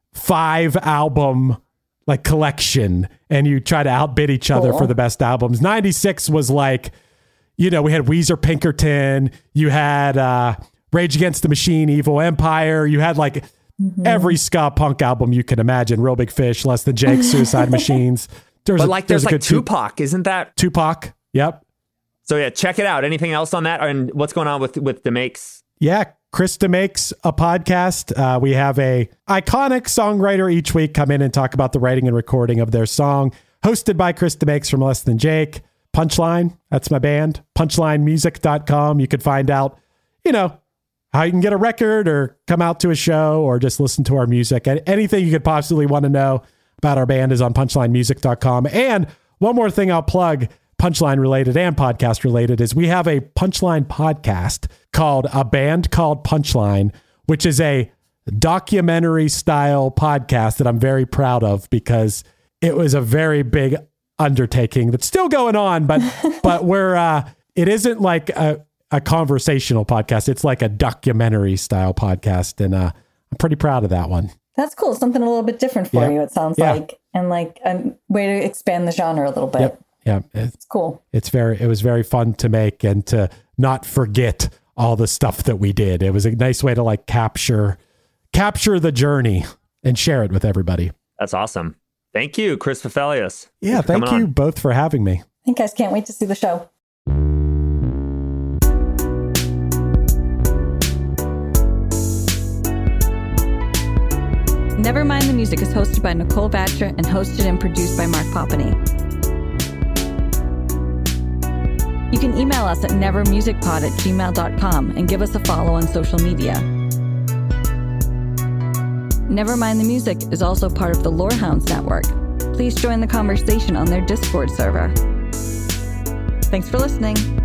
[SPEAKER 2] five album like collection. And you try to outbid each other
[SPEAKER 3] Cool.
[SPEAKER 2] for the best albums. ninety-six was like, you know, we had Weezer Pinkerton, you had uh, Rage Against the Machine, Evil Empire. You had like mm-hmm. every ska punk album you can imagine. Real Big Fish, Less Than Jake, Suicide Machines. There's
[SPEAKER 1] but
[SPEAKER 2] a,
[SPEAKER 1] like there's,
[SPEAKER 2] there's
[SPEAKER 1] like Tupac, tu- isn't that?
[SPEAKER 2] Tupac, yep.
[SPEAKER 1] So yeah, check it out. Anything else on that? And what's going on with, with DeMakes?
[SPEAKER 2] Yeah, Krista makes a podcast. Uh, we have a iconic songwriter each week come in and talk about the writing and recording of their song. Hosted by Krista Makes from Less Than Jake. Punchline, that's my band. punchline music dot com. You could find out, you know, how you can get a record or come out to a show or just listen to our music. And anything you could possibly want to know about our band is on punchline music dot com. And one more thing I'll plug, Punchline related and podcast related, is we have a Punchline podcast called A Band Called Punchline, which is a documentary style podcast that I'm very proud of because it was a very big undertaking that's still going on, but but we're uh, it isn't like a, a conversational podcast. It's like a documentary style podcast, and uh, I'm pretty proud of that one.
[SPEAKER 3] That's cool. Something a little bit different for
[SPEAKER 2] yeah.
[SPEAKER 3] you, it sounds
[SPEAKER 2] yeah.
[SPEAKER 3] like, and like a way to expand the genre a little bit.
[SPEAKER 2] Yep. Yeah, it's,
[SPEAKER 3] it's cool.
[SPEAKER 2] It's very, it was very fun to make and to not forget all the stuff that we did. It was a nice way to like capture, capture the journey and share it with everybody.
[SPEAKER 1] That's awesome. Thank you, Chris Fefelius.
[SPEAKER 2] Yeah, thank you on. both for having me.
[SPEAKER 3] I think guys can't wait to see the show.
[SPEAKER 8] Nevermind the Music is hosted by Nicole Vatra and hosted and produced by Mark Poppany. You can email us at nevermusicpod at gmail dot com and give us a follow on social media. Nevermind the Music is also part of the Lorehounds Network. Please join the conversation on their Discord server. Thanks for listening.